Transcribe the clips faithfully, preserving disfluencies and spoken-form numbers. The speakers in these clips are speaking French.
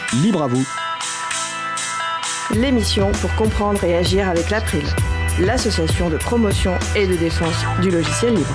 libre à vous. L'émission pour comprendre et agir avec l'April, l'association de promotion et de défense du logiciel libre.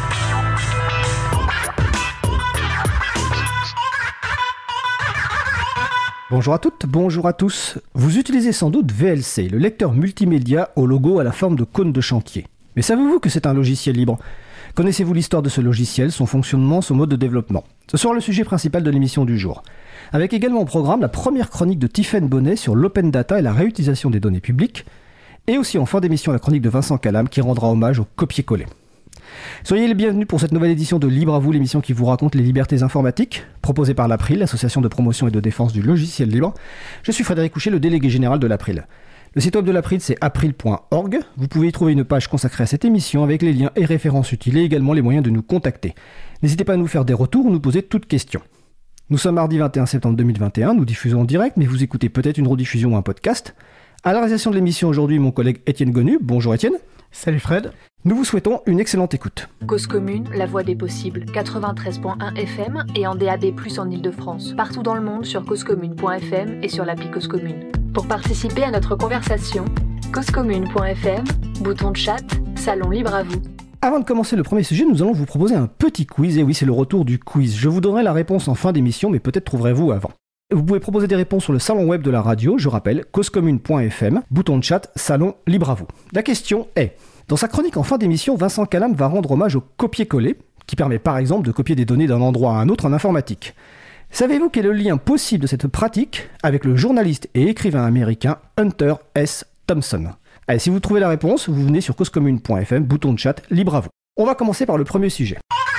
Bonjour à toutes, bonjour à tous. Vous utilisez sans doute V L C, le lecteur multimédia au logo à la forme de cône de chantier. Mais savez-vous que c'est un logiciel libre ? Connaissez-vous l'histoire de ce logiciel, son fonctionnement, son mode de développement ? Ce sera le sujet principal de l'émission du jour. Avec également au programme la première chronique de Tiffaine Bonnet sur l'open data et la réutilisation des données publiques, et aussi en fin d'émission la chronique de Vincent Calam qui rendra hommage au copier-coller. Soyez les bienvenus pour cette nouvelle édition de Libre à vous, l'émission qui vous raconte les libertés informatiques, proposée par l'April, l'association de promotion et de défense du logiciel libre. Je suis Frédéric Couchet, le délégué général de l'April. Le site web de l'April, c'est april point org. Vous pouvez y trouver une page consacrée à cette émission avec les liens et références utiles et également les moyens de nous contacter. N'hésitez pas à nous faire des retours ou nous poser toutes questions. Nous sommes mardi vingt et un septembre deux mille vingt et un, nous diffusons en direct, mais vous écoutez peut-être une rediffusion ou un podcast. À la réalisation de l'émission aujourd'hui, mon collègue Étienne Gonu. Bonjour Étienne. Salut Fred. Nous vous souhaitons une excellente écoute. Cause commune, la voix des possibles, quatre-vingt-treize virgule un F M et en D A B plus, en Ile-de-France. Partout dans le monde sur cause commune point F M et sur l'appli Cause Commune. Pour participer à notre conversation, cause commune point F M, bouton de chat, salon libre à vous. Avant de commencer le premier sujet, nous allons vous proposer un petit quiz. Et oui, c'est le retour du quiz. Je vous donnerai la réponse en fin d'émission, mais peut-être trouverez-vous avant. Vous pouvez proposer des réponses sur le salon web de la radio, je rappelle, cause commune point F M, bouton de chat, salon libre à vous. La question est, dans sa chronique en fin d'émission, Vincent Calam va rendre hommage au copier-coller, qui permet par exemple de copier des données d'un endroit à un autre en informatique. Savez-vous quel est le lien possible de cette pratique avec le journaliste et écrivain américain Hunter S. Thompson ? Allez, si vous trouvez la réponse, vous venez sur cause commune point F M, bouton de chat, libre à vous. On va commencer par le premier sujet.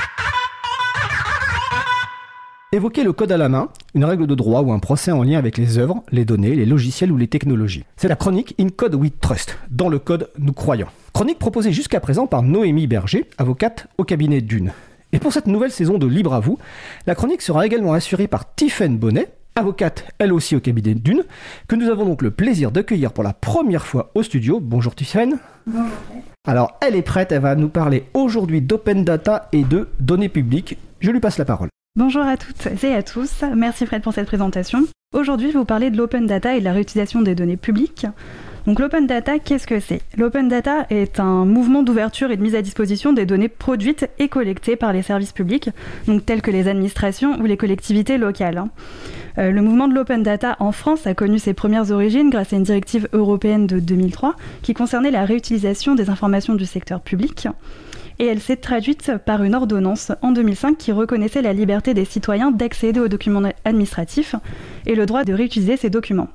Évoquer le code à la main, une règle de droit ou un procès en lien avec les œuvres, les données, les logiciels ou les technologies. C'est la chronique In Code We Trust, dans le code nous croyons. Chronique proposée jusqu'à présent par Noémie Berger, avocate au cabinet Dune. Et pour cette nouvelle saison de Libre à vous, la chronique sera également assurée par Tiffaine Bonnet, avocate elle aussi au cabinet Dune, que nous avons donc le plaisir d'accueillir pour la première fois au studio. Bonjour Tiffaine. Bonjour. Alors elle est prête, elle va nous parler aujourd'hui d'open data et de données publiques. Je lui passe la parole. Bonjour à toutes et à tous, merci Fred pour cette présentation. Aujourd'hui, je vais vous parler de l'open data et de la réutilisation des données publiques. Donc l'open data, qu'est-ce que c'est ? L'open data est un mouvement d'ouverture et de mise à disposition des données produites et collectées par les services publics, donc tels que les administrations ou les collectivités locales. Euh, le mouvement de l'open data en France a connu ses premières origines grâce à une directive européenne de deux mille trois qui concernait la réutilisation des informations du secteur public. Et elle s'est traduite par une ordonnance en deux mille cinq qui reconnaissait la liberté des citoyens d'accéder aux documents administratifs et le droit de réutiliser ces documents.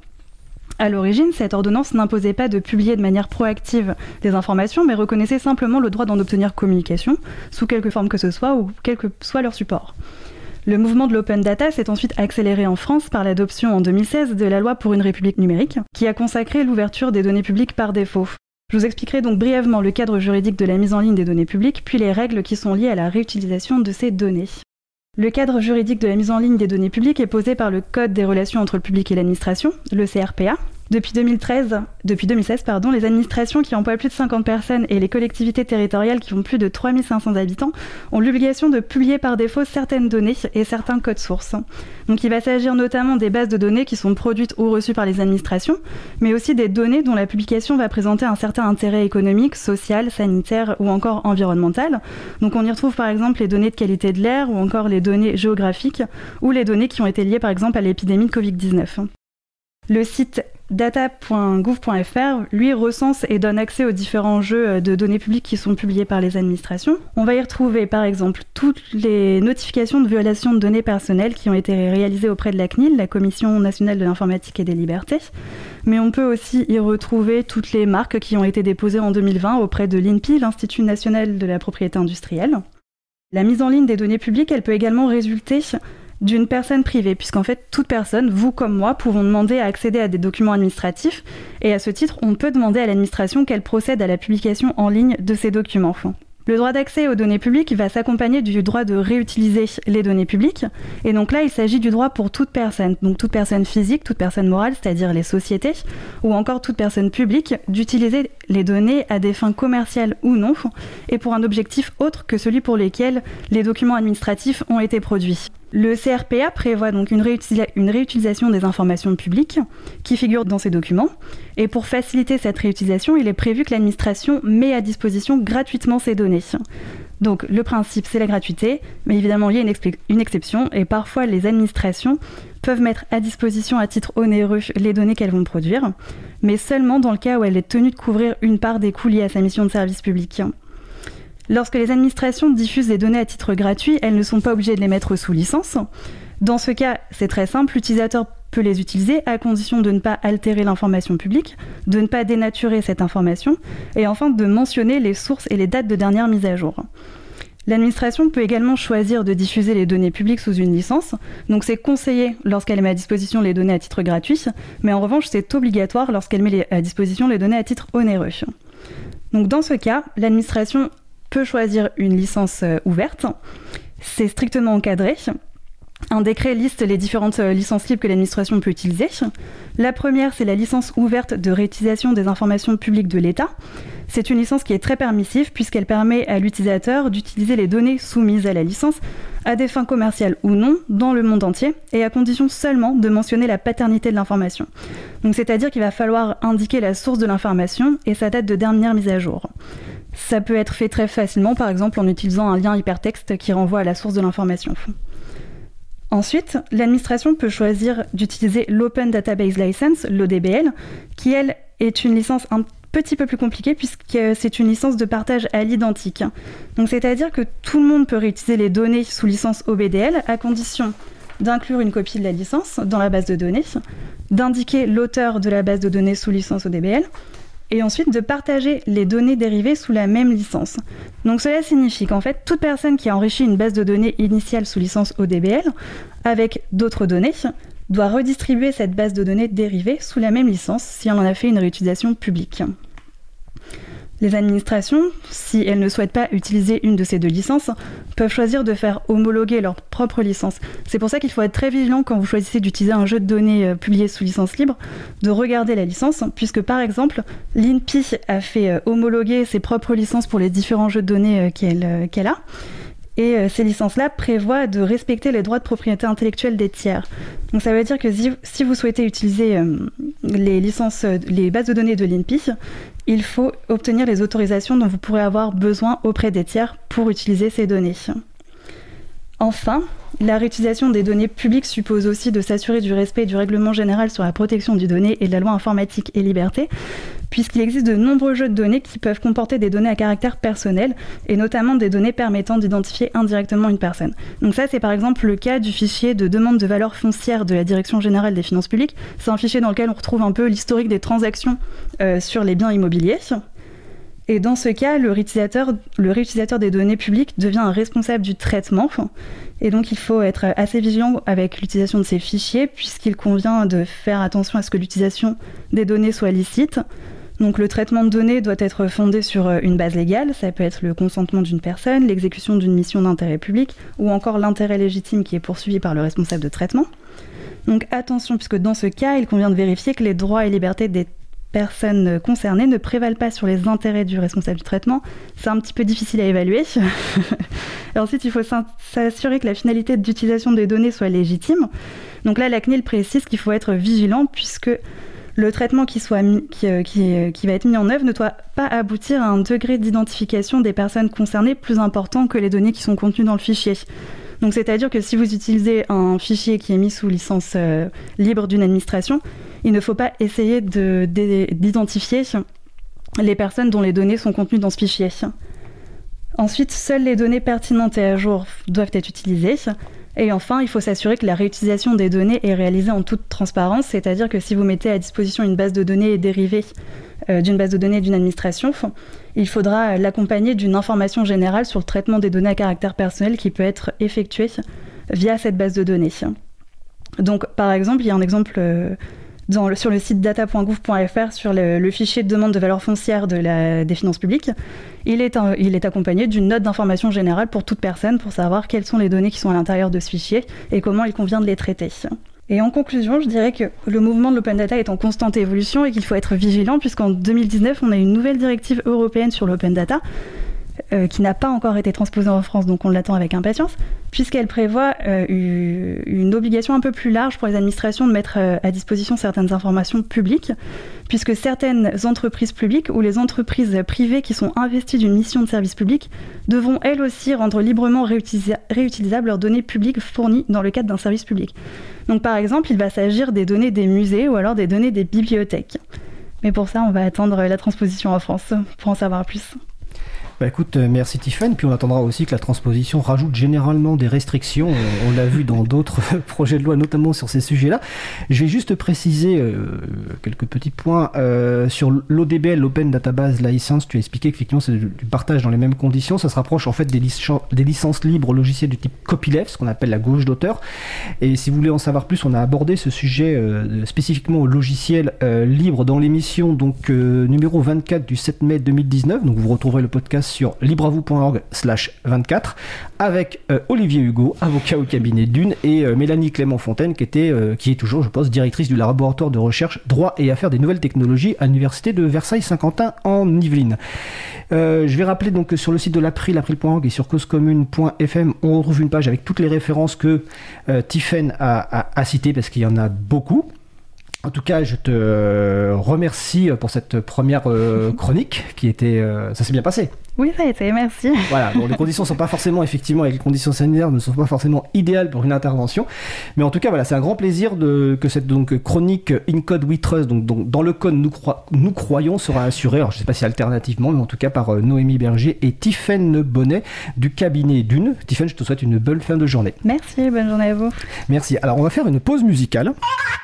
À l'origine, cette ordonnance n'imposait pas de publier de manière proactive des informations, mais reconnaissait simplement le droit d'en obtenir communication, sous quelque forme que ce soit ou quel que soit leur support. Le mouvement de l'open data s'est ensuite accéléré en France par l'adoption en deux mille seize de la loi pour une république numérique, qui a consacré l'ouverture des données publiques par défaut. Je vous expliquerai donc brièvement le cadre juridique de la mise en ligne des données publiques, puis les règles qui sont liées à la réutilisation de ces données. Le cadre juridique de la mise en ligne des données publiques est posé par le Code des relations entre le public et l'administration, le C R P A. Depuis deux mille treize, depuis deux mille seize, pardon, les administrations qui emploient plus de cinquante personnes et les collectivités territoriales qui ont plus de trois mille cinq cents habitants ont l'obligation de publier par défaut certaines données et certains codes sources. Donc il va s'agir notamment des bases de données qui sont produites ou reçues par les administrations, mais aussi des données dont la publication va présenter un certain intérêt économique, social, sanitaire ou encore environnemental. Donc on y retrouve par exemple les données de qualité de l'air ou encore les données géographiques ou les données qui ont été liées par exemple à l'épidémie de covid dix-neuf. Le site data point gouv point f r, lui, recense et donne accès aux différents jeux de données publiques qui sont publiés par les administrations. On va y retrouver, par exemple, toutes les notifications de violation de données personnelles qui ont été réalisées auprès de la C N I L, la Commission nationale de l'informatique et des libertés. Mais on peut aussi y retrouver toutes les marques qui ont été déposées en deux mille vingt auprès de l'I N P I, l'Institut national de la propriété industrielle. La mise en ligne des données publiques, elle peut également résulter d'une personne privée, puisqu'en fait, toute personne, vous comme moi, pouvons demander à accéder à des documents administratifs, et à ce titre, on peut demander à l'administration qu'elle procède à la publication en ligne de ces documents. Le droit d'accès aux données publiques va s'accompagner du droit de réutiliser les données publiques. Et donc là, il s'agit du droit pour toute personne, donc toute personne physique, toute personne morale, c'est-à-dire les sociétés, ou encore toute personne publique, d'utiliser les données à des fins commerciales ou non, et pour un objectif autre que celui pour lequel les documents administratifs ont été produits. Le C R P A prévoit donc une, réutila- une réutilisation des informations publiques qui figurent dans ces documents. Et pour faciliter cette réutilisation, il est prévu que l'administration met à disposition gratuitement ces données. Donc le principe, c'est la gratuité, mais évidemment, il y a une, expé- une exception. Et parfois, les administrations peuvent mettre à disposition à titre onéreux les données qu'elles vont produire, mais seulement dans le cas où elle est tenue de couvrir une part des coûts liés à sa mission de service public. Lorsque les administrations diffusent des données à titre gratuit, elles ne sont pas obligées de les mettre sous licence. Dans ce cas, c'est très simple, l'utilisateur peut les utiliser à condition de ne pas altérer l'information publique, de ne pas dénaturer cette information, et enfin de mentionner les sources et les dates de dernière mise à jour. L'administration peut également choisir de diffuser les données publiques sous une licence, donc c'est conseillé lorsqu'elle met à disposition les données à titre gratuit, mais en revanche c'est obligatoire lorsqu'elle met à disposition les données à titre onéreux. Donc dans ce cas, l'administration peut choisir une licence ouverte, c'est strictement encadré. Un décret liste les différentes licences libres que l'administration peut utiliser. La première, c'est la licence ouverte de réutilisation des informations publiques de l'État. C'est une licence qui est très permissive puisqu'elle permet à l'utilisateur d'utiliser les données soumises à la licence à des fins commerciales ou non dans le monde entier et à condition seulement de mentionner la paternité de l'information. Donc, c'est-à-dire qu'il va falloir indiquer la source de l'information et sa date de dernière mise à jour. Ça peut être fait très facilement, par exemple en utilisant un lien hypertexte qui renvoie à la source de l'information. Ensuite, l'administration peut choisir d'utiliser l'Open Database License, l'O D B L, qui, elle, est une licence un petit peu plus compliquée puisque c'est une licence de partage à l'identique. Donc, c'est-à-dire que tout le monde peut réutiliser les données sous licence O B D L à condition d'inclure une copie de la licence dans la base de données, d'indiquer l'auteur de la base de données sous licence O D B L, et ensuite de partager les données dérivées sous la même licence. Donc cela signifie qu'en fait, toute personne qui a enrichi une base de données initiale sous licence O D B L avec d'autres données doit redistribuer cette base de données dérivée sous la même licence si elle en a fait une réutilisation publique. Les administrations, si elles ne souhaitent pas utiliser une de ces deux licences, peuvent choisir de faire homologuer leur propre licence. C'est pour ça qu'il faut être très vigilant quand vous choisissez d'utiliser un jeu de données euh, publié sous licence libre, de regarder la licence, puisque par exemple, l'I N P I a fait euh, homologuer ses propres licences pour les différents jeux de données euh, qu'elle, euh, qu'elle a. Et euh, ces licences-là prévoient de respecter les droits de propriété intellectuelle des tiers. Donc ça veut dire que si, si vous souhaitez utiliser euh, les licences, euh, les bases de données de l'I N P I, il faut obtenir les autorisations dont vous pourrez avoir besoin auprès des tiers pour utiliser ces données. Enfin, la réutilisation des données publiques suppose aussi de s'assurer du respect du règlement général sur la protection des données et de la loi informatique et liberté, puisqu'il existe de nombreux jeux de données qui peuvent comporter des données à caractère personnel, et notamment des données permettant d'identifier indirectement une personne. Donc ça, c'est par exemple le cas du fichier de demande de valeur foncière de la Direction générale des finances publiques. C'est un fichier dans lequel on retrouve un peu l'historique des transactions euh, sur les biens immobiliers. Et dans ce cas, le réutilisateur, le réutilisateur des données publiques devient un responsable du traitement. Et donc, il faut être assez vigilant avec l'utilisation de ces fichiers, puisqu'il convient de faire attention à ce que l'utilisation des données soit licite. Donc, le traitement de données doit être fondé sur une base légale. Ça peut être le consentement d'une personne, l'exécution d'une mission d'intérêt public, ou encore l'intérêt légitime qui est poursuivi par le responsable de traitement. Donc, attention, puisque dans ce cas, il convient de vérifier que les droits et libertés des personnes concernées ne prévalent pas sur les intérêts du responsable du traitement. C'est un petit peu difficile à évaluer. Et ensuite, il faut s'assurer que la finalité d'utilisation des données soit légitime. Donc là, la C N I L précise qu'il faut être vigilant puisque le traitement qui, soit mis, qui, qui, qui va être mis en œuvre ne doit pas aboutir à un degré d'identification des personnes concernées plus important que les données qui sont contenues dans le fichier. Donc c'est-à-dire que si vous utilisez un fichier qui est mis sous licence euh, libre d'une administration, il ne faut pas essayer de, de, d'identifier les personnes dont les données sont contenues dans ce fichier. Ensuite, seules les données pertinentes et à jour doivent être utilisées. Et enfin, il faut s'assurer que la réutilisation des données est réalisée en toute transparence, c'est-à-dire que si vous mettez à disposition une base de données dérivée euh, d'une base de données d'une administration, il faudra l'accompagner d'une information générale sur le traitement des données à caractère personnel qui peut être effectué via cette base de données. Donc, par exemple, il y a un exemple euh, dans le, sur le site data point gouv point f r sur le, le fichier de demande de valeur foncière de la, des finances publiques. Il est, un, il est accompagné d'une note d'information générale pour toute personne pour savoir quelles sont les données qui sont à l'intérieur de ce fichier et comment il convient de les traiter. Et en conclusion, je dirais que le mouvement de l'open data est en constante évolution et qu'il faut être vigilant puisqu'en deux mille dix-neuf, on a une nouvelle directive européenne sur l'open data euh, qui n'a pas encore été transposée en France, donc on l'attend avec impatience, puisqu'elle prévoit euh, une obligation un peu plus large pour les administrations de mettre euh, à disposition certaines informations publiques, puisque certaines entreprises publiques ou les entreprises privées qui sont investies d'une mission de service public devront elles aussi rendre librement réutilisa- réutilisables leurs données publiques fournies dans le cadre d'un service public. Donc par exemple, il va s'agir des données des musées ou alors des données des bibliothèques. Mais pour ça, on va attendre la transposition en France pour en savoir plus. Bah écoute, euh, merci Tiffany, puis on attendra aussi que la transposition rajoute généralement des restrictions, on, on l'a vu dans d'autres projets de loi, notamment sur ces sujets-là. Je vais juste préciser euh, quelques petits points euh, sur l'O D B L, l'Open Database License. Tu as expliqué qu'effectivement c'est du, du partage dans les mêmes conditions, ça se rapproche en fait des, lic- des licences libres logicielles du type copyleft, ce qu'on appelle la gauche d'auteur. Et si vous voulez en savoir plus, on a abordé ce sujet euh, spécifiquement au logiciel euh, libre dans l'émission donc euh, numéro vingt-quatre du sept mai deux mille dix-neuf, donc vous retrouverez le podcast sur libravou.org slash vingt-quatre avec euh, Olivier Hugo, avocat au cabinet Dune, et euh, Mélanie Clément-Fontaine qui, était, euh, qui est toujours, je pense, directrice du laboratoire de recherche droit et affaires des nouvelles technologies à l'université de Versailles-Saint-Quentin en Yvelines. Euh, je vais rappeler donc que sur le site de l'April, april point org et sur causecommune point f m, on retrouve une page avec toutes les références que euh, Tiffen a, a, a citées parce qu'il y en a beaucoup. En tout cas, je te remercie pour cette première euh, chronique qui était... Euh, ça s'est bien passé. Oui, ça a été, merci. Voilà, bon, les conditions ne sont pas forcément, effectivement, avec les conditions sanitaires, ne sont pas forcément idéales pour une intervention. Mais en tout cas, voilà, c'est un grand plaisir de, que cette donc, chronique In Code We Trust, donc, donc dans le code nous, croi- nous croyons, sera assurée, alors je ne sais pas si alternativement, mais en tout cas par euh, Noémie Berger et Tiffen Bonnet du cabinet Dune. Tiffen, je te souhaite une bonne fin de journée. Merci, bonne journée à vous. Merci. Alors, on va faire une pause musicale.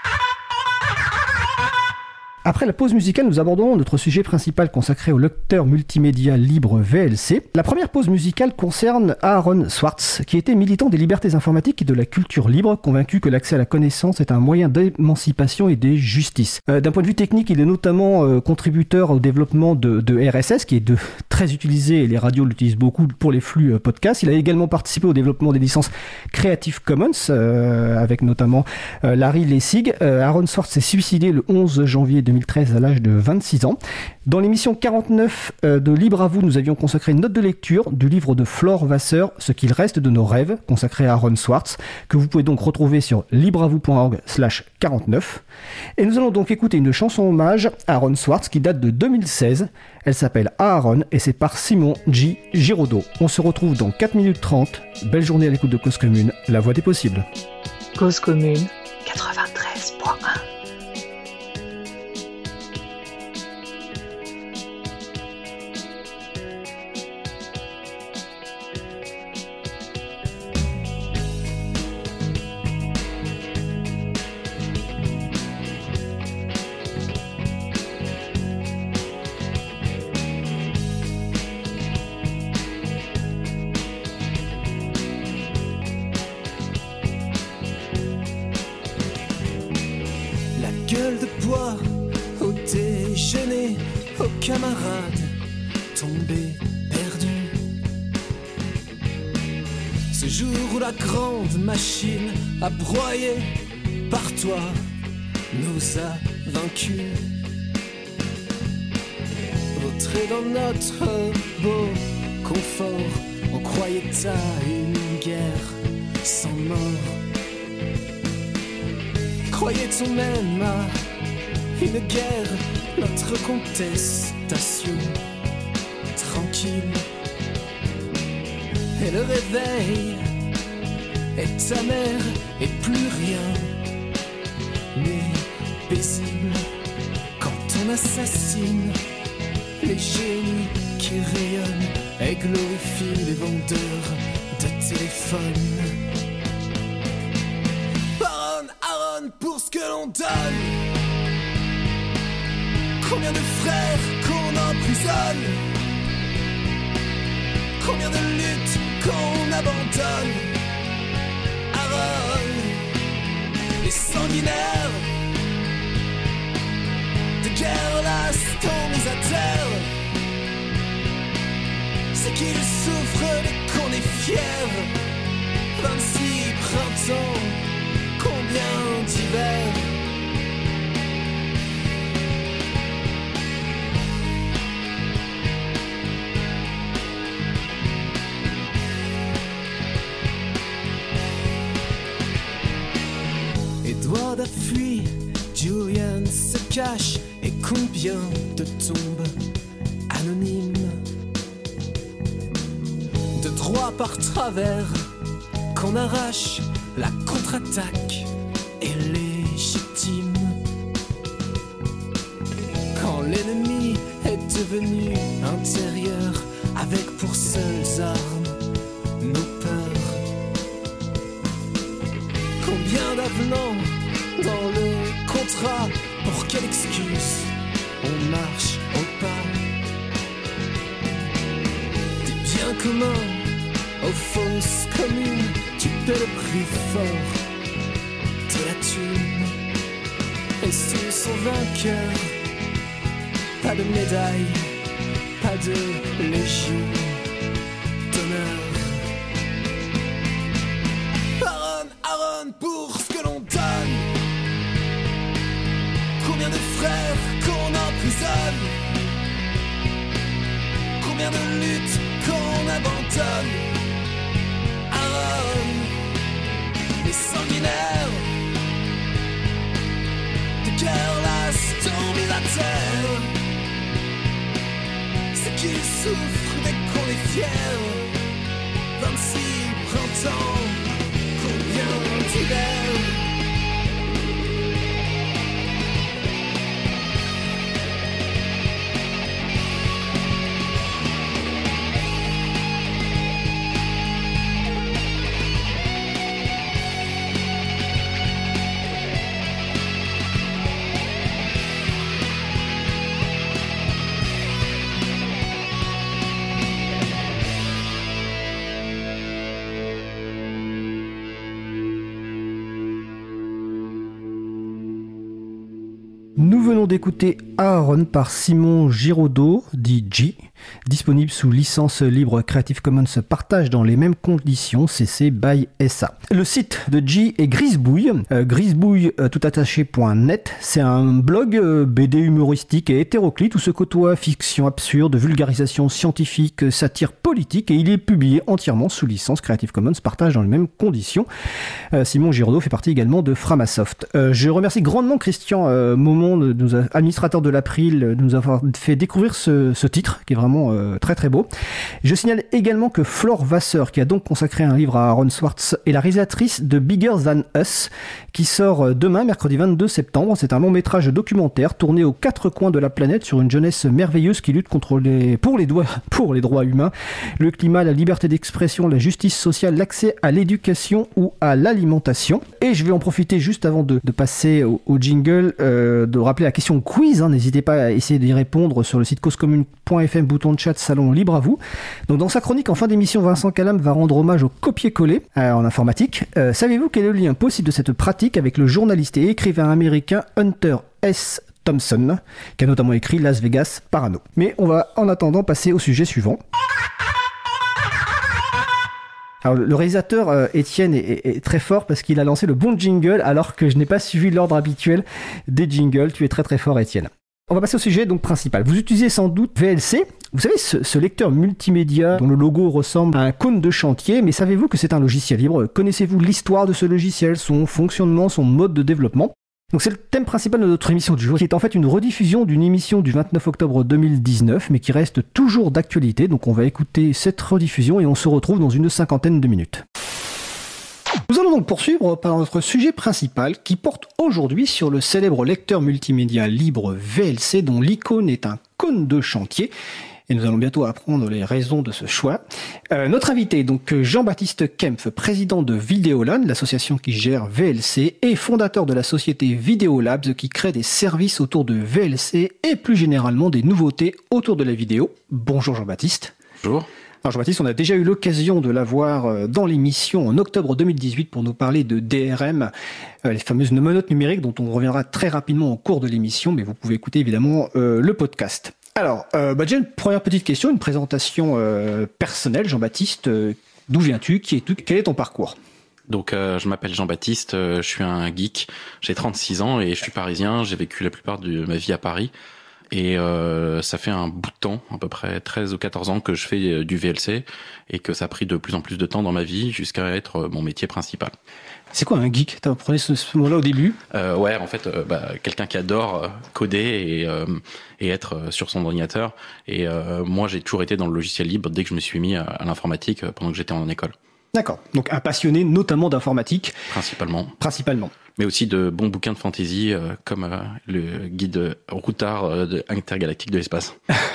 Après la pause musicale, nous abordons notre sujet principal consacré au lecteur multimédia libre V L C. La première pause musicale concerne Aaron Swartz, qui était militant des libertés informatiques et de la culture libre, convaincu que l'accès à la connaissance est un moyen d'émancipation et de justice. Euh, d'un point de vue technique, il est notamment euh, contributeur au développement de, de R S S, qui est de, très utilisé, et les radios l'utilisent beaucoup pour les flux euh, podcasts. Il a également participé au développement des licences Creative Commons, euh, avec notamment euh, Larry Lessig. Euh, Aaron Swartz s'est suicidé le onze janvier deux mille treize à l'âge de vingt-six ans. Dans l'émission quarante-neuf euh, de Libre à vous, nous avions consacré une note de lecture du livre de Flore Vasseur, Ce qu'il reste de nos rêves, consacré à Aaron Swartz, que vous pouvez donc retrouver sur libreavou.org slash quarante-neuf. Et nous allons donc écouter une chanson hommage à Aaron Swartz qui date de deux mille seize. Elle s'appelle Aaron et c'est par Simon J. Giraudot. On se retrouve dans quatre minutes trente. Belle journée à l'écoute de Cause Commune, la voix des possibles. Cause Commune quatre-vingt-treize point un. Gueule de bois au déjeuner, aux camarades tombés perdus. Ce jour où la grande machine a broyé par toi nous a vaincus. Vautré dans notre beau confort, on croyait à une guerre sans mort. Croyait-on même à une guerre, notre contestation tranquille? Et le réveil est amer et plus rien n'est paisible quand on assassine les génies qui rayonnent et glorifient les vendeurs de téléphones. Pour ce que l'on donne, combien de frères qu'on emprisonne, combien de luttes qu'on abandonne. Aaron, les sanguinaires de guerre lasse t'ont mis à terre. C'est qu'ils souffrent et qu'on est fiers. Vingt-six printemps, combien d'hiver. Edward a fui, Julian se cache, et combien de tombes anonymes, de droit par travers qu'on arrache, la contre-attaque est légitime. Quand l'ennemi est devenu intérieur, avec pour seules armes nos peurs. Combien d'avenants dans le contrat, pour quelle excuse on marche au pas? Des biens communs aux fausses communes, tu paies le prix fort de la thune. Et sous son vainqueur, pas de médaille, pas de légion d'honneur. Aaron, Aaron, pour ce que l'on donne. Combien de frères qu'on emprisonne, combien de luttes qu'on abandonne. Aaron, les sanguinaires de guerre lasse tombent à terre. C'est qu'ils souffrent dès qu'on est fier. vingt-six printemps, combien d'hivers. Nous venons d'écouter Aaron par Simon Giraudot, dit G, disponible sous licence libre Creative Commons partage dans les mêmes conditions, C C by S A. Le site de G est Grisbouille, euh, grisbouille euh, toutattaché point net. C'est un blog euh, B D humoristique et hétéroclite où se côtoient fiction absurde, vulgarisation scientifique, satire politique, et il est publié entièrement sous licence Creative Commons partage dans les mêmes conditions. Euh, Simon Giraudot fait partie également de Framasoft. Euh, je remercie grandement Christian euh, Momon, de nous a, administrateur de l'April, de nous avoir fait découvrir ce, ce titre qui est vraiment euh, très très beau. Je signale également que Flore Vasseur, qui a donc consacré un livre à Aaron Swartz, est la réalisatrice de Bigger Than Us, qui sort demain, mercredi vingt-deux septembre. C'est un long métrage documentaire tourné aux quatre coins de la planète sur une jeunesse merveilleuse qui lutte contre les, pour, les doigts, pour les droits humains, le climat, la liberté d'expression, la justice sociale, l'accès à l'éducation ou à l'alimentation. Et je vais en profiter juste avant de, de passer au, au jingle, euh, de rappeler la question quiz, hein. N'hésitez pas à essayer d'y répondre sur le site causecommune point f m, bouton de chat, salon libre à vous. Donc dans sa chronique en fin d'émission, Vincent Calam va rendre hommage au copier-coller euh, en informatique. Euh, savez-vous quel est le lien possible de cette pratique avec le journaliste et écrivain américain Hunter S. Thompson, qui a notamment écrit Las Vegas Parano. Mais on va en attendant passer au sujet suivant. Alors, le réalisateur euh, Étienne est, est, est très fort parce qu'il a lancé le bon jingle alors que je n'ai pas suivi l'ordre habituel des jingles. Tu es très très fort, Étienne. On va passer au sujet donc principal. Vous utilisez sans doute V L C. Vous savez, ce, ce lecteur multimédia dont le logo ressemble à un cône de chantier, mais savez-vous que c'est un logiciel libre? Connaissez-vous l'histoire de ce logiciel, son fonctionnement, son mode de développement? Donc c'est le thème principal de notre émission du jour, qui est en fait une rediffusion d'une émission du vingt-neuf octobre deux mille dix-neuf, mais qui reste toujours d'actualité. Donc on va écouter cette rediffusion et on se retrouve dans une cinquantaine de minutes. Nous allons donc poursuivre par notre sujet principal qui porte aujourd'hui sur le célèbre lecteur multimédia libre V L C dont l'icône est un cône de chantier. Et nous allons bientôt apprendre les raisons de ce choix. Euh, notre invité est donc Jean-Baptiste Kempf, président de Videoland, l'association qui gère V L C, et fondateur de la société Videolabs qui crée des services autour de V L C et plus généralement des nouveautés autour de la vidéo. Bonjour Jean-Baptiste. Bonjour. Alors Jean-Baptiste, on a déjà eu l'occasion de l'avoir dans l'émission en octobre deux mille dix-huit pour nous parler de D R M, les fameuses menottes numériques dont on reviendra très rapidement au cours de l'émission, mais vous pouvez écouter évidemment euh, le podcast. Alors, euh, bah déjà une première petite question, une présentation euh, personnelle. Jean-Baptiste, euh, d'où viens-tu? Qui es-tu? Quel est ton parcours? Donc, euh, je m'appelle Jean-Baptiste, euh, je suis un geek, j'ai trente-six ans et je suis parisien, j'ai vécu la plupart de ma vie à Paris. Et euh, ça fait un bout de temps, à peu près treize ou quatorze ans que je fais du V L C et que ça a pris de plus en plus de temps dans ma vie jusqu'à être mon métier principal. C'est quoi un geek? Tu prenais ce, ce mot-là au début? euh, Ouais, en fait, euh, bah, quelqu'un qui adore euh, coder et, euh, et être euh, sur son ordinateur. Et euh, moi, j'ai toujours été dans le logiciel libre dès que je me suis mis à, à l'informatique euh, pendant que j'étais en école. D'accord. Donc un passionné notamment d'informatique. Principalement. Principalement. Mais aussi de bons bouquins de fantasy euh, comme euh, le guide Routard euh, de intergalactique de l'espace.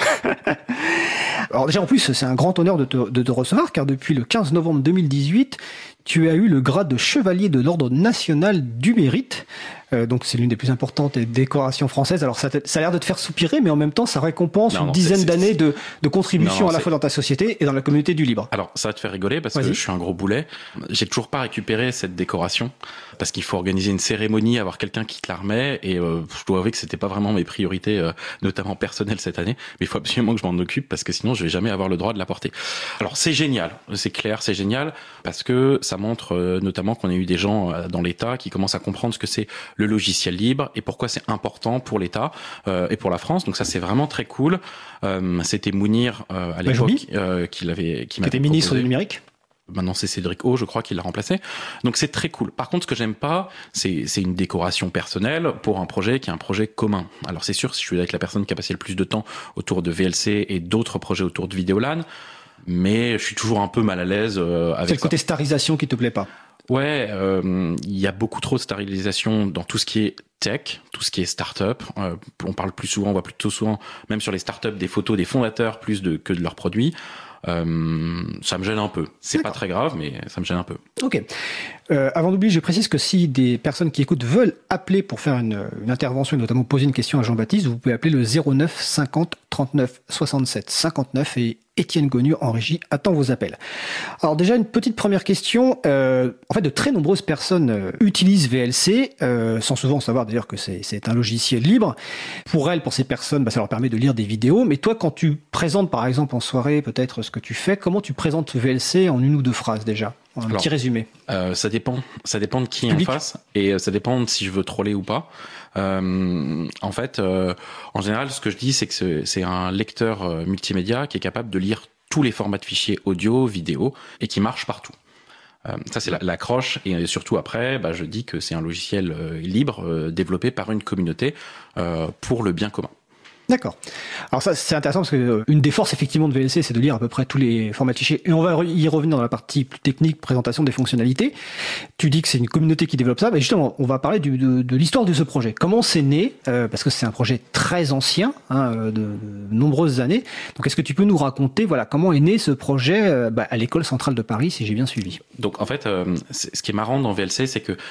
Alors déjà en plus c'est un grand honneur de te, de te recevoir car depuis le quinze novembre deux mille dix-huit tu as eu le grade de chevalier de l'ordre national du mérite. Euh, donc c'est l'une des plus importantes décorations françaises. Alors ça, ça a l'air de te faire soupirer, mais en même temps ça récompense non, une non, dizaine c'est, d'années c'est... de, de contribution non, non, à la c'est... fois dans ta société et dans la communauté du libre. Alors ça va te faire rigoler parce Vas-y. que je suis un gros boulet. J'ai toujours pas récupéré cette décoration parce qu'il faut organiser une cérémonie, avoir quelqu'un qui te la remet et euh, je dois avouer que c'était pas vraiment mes priorités, euh, notamment personnelles cette année. Mais il faut absolument que je m'en occupe parce que sinon je vais jamais avoir le droit de la porter. Alors c'est génial, c'est clair, c'est génial parce que ça montre euh, notamment qu'on a eu des gens euh, dans l'État qui commencent à comprendre ce que c'est le logiciel libre et pourquoi c'est important pour l'État euh, et pour la France. Donc ça c'est vraiment très cool. Euh, c'était Mounir euh, à l'époque euh, qui l'avait, qui, qui était ministre proposé. du numérique. Maintenant c'est Cédric O, je crois, qui l'a remplacé. Donc c'est très cool. Par contre, ce que j'aime pas, c'est c'est une décoration personnelle pour un projet qui est un projet commun. Alors c'est sûr, si je suis avec la personne qui a passé le plus de temps autour de V L C et d'autres projets autour de Vidéolan, mais je suis toujours un peu mal à l'aise euh, avec ça. C'est le côté starisation qui te plaît pas? Ouais, il euh, y a beaucoup trop de stérilisation dans tout ce qui est tech, tout ce qui est start-up. Euh, on parle plus souvent, on voit plutôt souvent, même sur les start-up, des photos des fondateurs plus de, que de leurs produits. Euh, ça me gêne un peu. C'est D'accord. pas très grave, mais ça me gêne un peu. Ok. Euh, avant d'oublier, je précise que si des personnes qui écoutent veulent appeler pour faire une, une intervention et notamment poser une question à Jean-Baptiste, vous pouvez appeler le zéro neuf cinquante trente-neuf soixante-sept cinquante-neuf et Étienne Gonu en régie attend vos appels. Alors déjà une petite première question. Euh, en fait, de très nombreuses personnes euh, utilisent V L C, euh, sans souvent savoir d'ailleurs que c'est, c'est un logiciel libre. Pour elles, pour ces personnes, bah, ça leur permet de lire des vidéos. Mais toi, quand tu présentes par exemple en soirée peut-être ce que tu fais, comment tu présentes V L C en une ou deux phrases déjà? Un Alors, petit résumé. Euh, ça dépend. Ça dépend de qui Public. En face et ça dépend de si je veux troller ou pas. Euh, en fait, euh, en général, ce que je dis, c'est que c'est, c'est un lecteur euh, multimédia qui est capable de lire tous les formats de fichiers audio, vidéo et qui marche partout. Euh, ça, c'est la, l'accroche. Et surtout après, bah, je dis que c'est un logiciel euh, libre euh, développé par une communauté euh, pour le bien commun. D'accord. Alors ça, c'est intéressant parce que euh, une des forces effectivement de V L C, c'est de lire à peu près tous les formats de fichiers. Et on va y revenir dans la partie plus technique, présentation des fonctionnalités. Tu dis que c'est une communauté qui développe ça. Mais justement, on va parler du, de, de l'histoire de ce projet. Comment c'est né euh, parce que c'est un projet très ancien, hein, de, de nombreuses années. Donc, est-ce que tu peux nous raconter, voilà, comment est né ce projet euh, bah, à l'école centrale de Paris, si j'ai bien suivi? Donc, en fait, euh, ce qui est marrant dans V L C, c'est que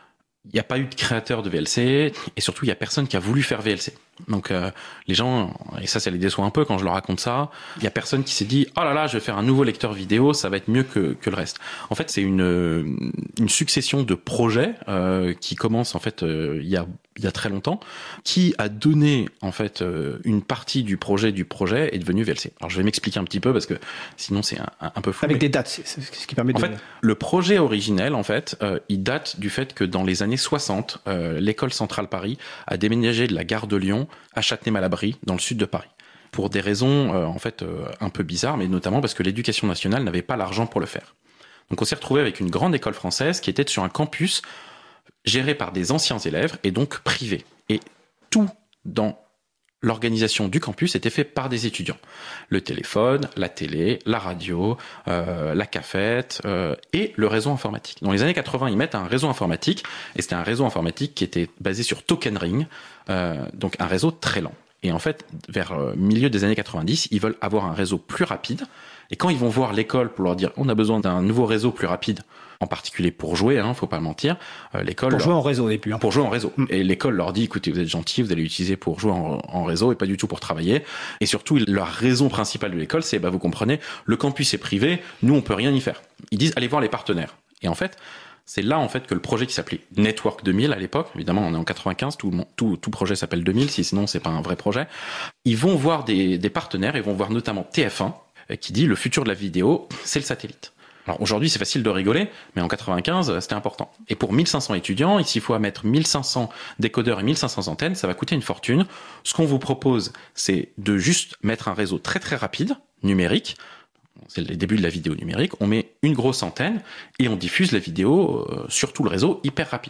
il n'y a pas eu de créateur de V L C et surtout il y a personne qui a voulu faire V L C. Donc euh, les gens, et ça ça les déçoit un peu quand je leur raconte ça, il y a personne qui s'est dit oh là là je vais faire un nouveau lecteur vidéo, ça va être mieux que que le reste. En fait c'est une une succession de projets euh, qui commencent en fait euh, il y a il y a très longtemps, qui a donné en fait euh, une partie du projet du projet est devenu V L C. Alors je vais m'expliquer un petit peu parce que sinon c'est un, un, un peu fou. Avec mais... des dates, c'est, c'est ce qui permet de. En fait, le projet originel en fait, euh, il date du fait que dans les années soixante, euh, l'école centrale Paris a déménagé de la gare de Lyon à Châtenay-Malabry dans le sud de Paris. Pour des raisons euh, en fait euh, un peu bizarres, mais notamment parce que l'éducation nationale n'avait pas l'argent pour le faire. Donc on s'est retrouvé avec une grande école française qui était sur un campus géré par des anciens élèves et donc privé. Et tout dans l'organisation du campus était fait par des étudiants. Le téléphone, la télé, la radio, euh, la cafette euh, et le réseau informatique. Dans les années quatre-vingts, ils mettent un réseau informatique et c'était un réseau informatique qui était basé sur Token Ring, euh, donc un réseau très lent. Et en fait, vers le milieu des années quatre-vingt-dix, ils veulent avoir un réseau plus rapide. Et quand ils vont voir l'école pour leur dire on a besoin d'un nouveau réseau plus rapide, en particulier pour jouer, hein, faut pas mentir, euh, l'école... Pour leur... jouer en réseau au début. Hein. Pour jouer en réseau. Mm. Et l'école leur dit, écoutez, vous êtes gentils, vous allez l'utiliser pour jouer en, en réseau et pas du tout pour travailler. Et surtout, leur raison principale de l'école, c'est, bah, vous comprenez, le campus est privé, nous, on peut rien y faire. Ils disent, allez voir les partenaires. Et en fait, c'est là, en fait, que le projet qui s'appelait Network deux mille à l'époque, évidemment, on est en quatre-vingt-quinze, tout, tout, tout projet s'appelle deux mille, si sinon, c'est pas un vrai projet. Ils vont voir des, des partenaires, ils vont voir notamment T F un, qui dit, le futur de la vidéo, c'est le satellite. Alors aujourd'hui, c'est facile de rigoler, mais en quatre-vingt-quinze, c'était important. Et pour mille cinq cents étudiants, s'il faut mettre mille cinq cents décodeurs et mille cinq cents antennes, ça va coûter une fortune. Ce qu'on vous propose, c'est de juste mettre un réseau très très rapide, numérique. c'est les débuts de la vidéo numérique, on met une grosse antenne et on diffuse la vidéo euh, sur tout le réseau hyper rapide.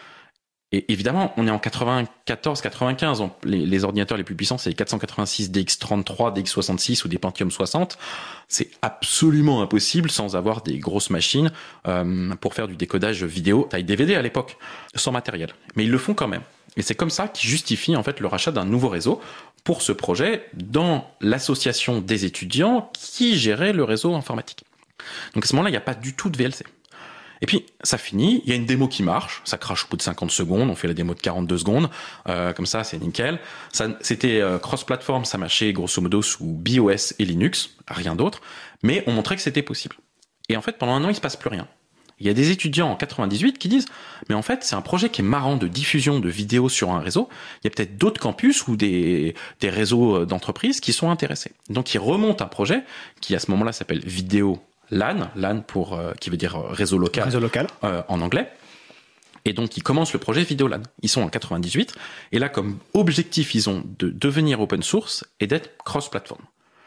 Et évidemment, on est en quatre-vingt-quatorze quatre-vingt-quinze, les, les ordinateurs les plus puissants, c'est les quatre cent quatre-vingt-six D X trente-trois, D X soixante-six ou des Pentium soixante. C'est absolument impossible sans avoir des grosses machines euh, pour faire du décodage vidéo taille D V D à l'époque, sans matériel. Mais ils le font quand même. Et c'est comme ça qu'ils justifient en fait le rachat d'un nouveau réseau pour ce projet dans l'association des étudiants qui gérait le réseau informatique. Donc à ce moment-là, il n'y a pas du tout de V L C. Et puis, ça finit, il y a une démo qui marche, ça crache au bout de cinquante secondes, on fait la démo de quarante-deux secondes, euh, comme ça, c'est nickel. Ça, c'était euh, cross-platform, ça marchait grosso modo sous BeOS et Linux, rien d'autre, mais on montrait que c'était possible. Et en fait, pendant un an, il se passe plus rien. Il y a des étudiants en quatre-vingt-dix-huit qui disent « Mais en fait, c'est un projet qui est marrant de diffusion de vidéos sur un réseau. Il y a peut-être d'autres campus ou des, des réseaux d'entreprises qui sont intéressés. » Donc, ils remontent un projet qui, à ce moment-là, s'appelle Vidéo LAN, LAN pour, euh, qui veut dire réseau local, réseau local. Euh, en anglais. Et donc, ils commencent le projet Vidéolan. Ils sont en quatre-vingt-dix-huit. Et là, comme objectif, ils ont de devenir open source et d'être cross-platform.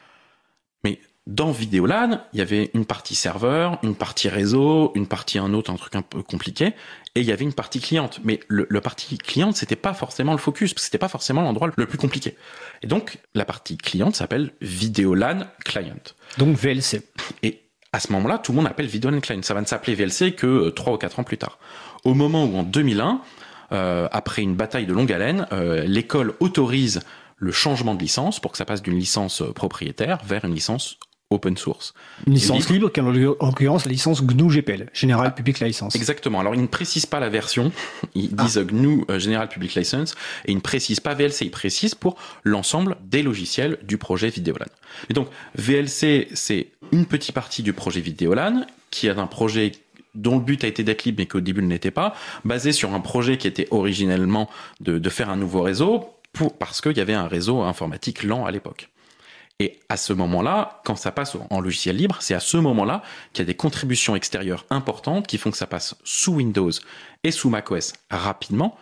Mais dans Vidéolan, il y avait une partie serveur, une partie réseau, une partie un autre, un truc un peu compliqué. Et il y avait une partie cliente. Mais le, le partie cliente, c'était pas forcément le focus, parce que c'était pas forcément l'endroit le plus compliqué. Et donc, la partie cliente s'appelle Vidéolan Client. Donc V L C. Et à ce moment-là, tout le monde appelle Vidéolan Client. Ça va ne s'appeler V L C que trois ou quatre ans plus tard. Au moment où, en deux mille un, euh, après une bataille de longue haleine, euh, l'école autorise le changement de licence pour que ça passe d'une licence propriétaire vers une licence open source. Une licence libre, qui est en l'occurrence la licence G N U G P L, General ah, Public License. Exactement. Alors, ils ne précisent pas la version. Ils disent ah. G N U, euh, General Public License, et ils ne précisent pas V L C. Ils précisent pour l'ensemble des logiciels du projet Vidéolan. Et donc, V L C, c'est une petite partie du projet Vidéolan, qui est un projet dont le but a été d'être libre, mais qu'au début ne l'était pas, basé sur un projet qui était originellement de, de faire un nouveau réseau, pour, parce qu'il y avait un réseau informatique lent à l'époque. Et à ce moment-là, quand ça passe en logiciel libre, c'est à ce moment-là qu'il y a des contributions extérieures importantes qui font que ça passe sous Windows et sous macOS rapidement,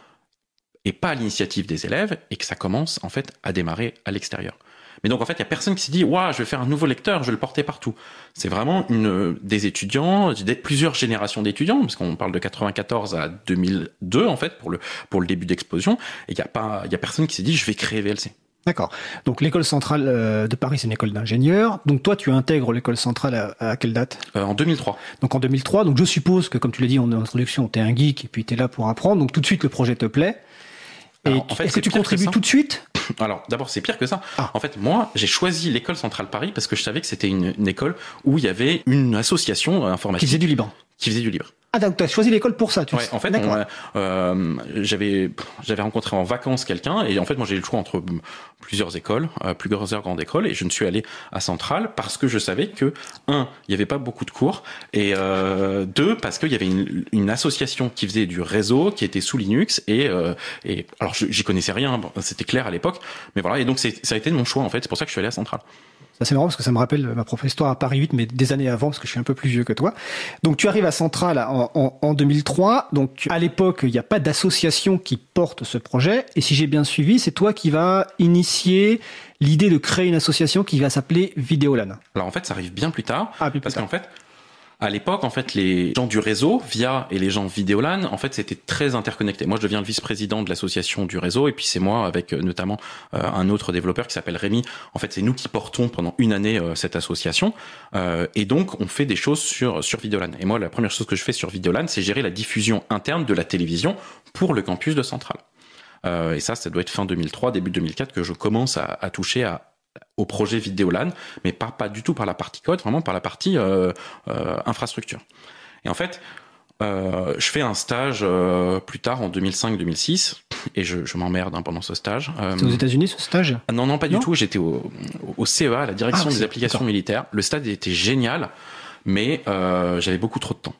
et pas à l'initiative des élèves, et que ça commence en fait à démarrer à l'extérieur. Mais donc en fait, il y a personne qui s'est dit « Ouah, je vais faire un nouveau lecteur, je vais le porter partout ». C'est vraiment une, des étudiants, des, plusieurs générations d'étudiants, parce qu'on parle de quatre-vingt-quatorze à deux mille deux en fait, pour le, pour le début d'explosion, et il y a pas, il y a personne qui s'est dit « Je vais créer V L C ». D'accord. Donc l'école centrale de Paris, c'est une école d'ingénieurs. Donc toi, tu intègres l'école centrale à, à quelle date ? euh, En deux mille trois. Donc en deux mille trois. Donc je suppose que, comme tu l'as dit en introduction, tu es un geek et puis tu es là pour apprendre. Donc tout de suite, le projet te plaît. Et alors, en fait, est-ce que tu contribues tout de suite ? Alors d'abord, c'est pire que ça. Ah. En fait, moi, j'ai choisi l'école centrale Paris parce que je savais que c'était une, une école où il y avait une association informatique. Qui faisait du libre. Qui faisait du libre. Ah, donc tu as choisi l'école pour ça, tu ouais, sais. En fait, on, euh, j'avais, j'avais rencontré en vacances quelqu'un, et en fait, moi, j'ai eu le choix entre plusieurs écoles, euh, plusieurs grandes écoles, et je ne suis allé à Centrale parce que je savais que, un, il n'y avait pas beaucoup de cours, et euh, deux, parce qu'il y avait une, une association qui faisait du réseau, qui était sous Linux, et, euh, et alors, j'y connaissais rien, c'était clair à l'époque, mais voilà, et donc, c'est, ça a été mon choix, en fait, c'est pour ça que je suis allé à Centrale. Ça, c'est marrant parce que ça me rappelle ma prof d'histoire à Paris huit, mais des années avant, parce que je suis un peu plus vieux que toi. Donc, tu arrives à Centrale en, en, en deux mille trois. Donc, à l'époque, il n'y a pas d'association qui porte ce projet. Et si j'ai bien suivi, c'est toi qui vas initier l'idée de créer une association qui va s'appeler Vidéolan. Alors, en fait, ça arrive bien plus tard. Ah, plus parce tard. qu'en fait, à l'époque, en fait, les gens du réseau, Via, et les gens Vidéolan, en fait, c'était très interconnecté. Moi, je deviens le vice-président de l'association du réseau, et puis c'est moi, avec euh, notamment euh, un autre développeur qui s'appelle Rémi. En fait, c'est nous qui portons pendant une année euh, cette association, euh, et donc on fait des choses sur sur Vidéolan. Et moi, la première chose que je fais sur Vidéolan, c'est gérer la diffusion interne de la télévision pour le campus de Centrale. Euh, et ça, ça doit être fin deux mille trois, début deux mille quatre que je commence à, à toucher à au projet Vidéolan, mais pas, pas du tout par la partie code, vraiment par la partie euh, euh, infrastructure. Et en fait, euh, je fais un stage euh, plus tard, en deux mille cinq deux mille six, et je, je m'emmerde hein, pendant ce stage. Euh, c'est aux États-Unis, ce stage ? Non, non, pas non du tout. J'étais au, au C E A, la direction ah, des applications d'accord. militaires. Le stage était génial, mais euh, j'avais beaucoup trop de temps.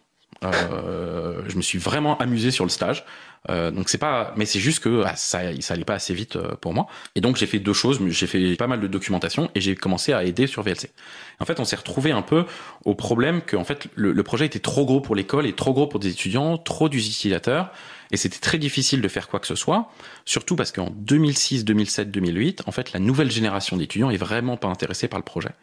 Euh, je me suis vraiment amusé sur le stage. Euh, donc c'est pas, mais c'est juste que ah, ça, ça allait pas assez vite euh, pour moi. Et donc j'ai fait deux choses. J'ai fait pas mal de documentation et j'ai commencé à aider sur V L C. En fait, on s'est retrouvé un peu au problème que en fait le, le projet était trop gros pour l'école et trop gros pour des étudiants, trop d'utilisateurs. Et c'était très difficile de faire quoi que ce soit, surtout parce qu'en deux mille six, deux mille sept, deux mille huit, en fait, la nouvelle génération d'étudiants est vraiment pas intéressée par le projet.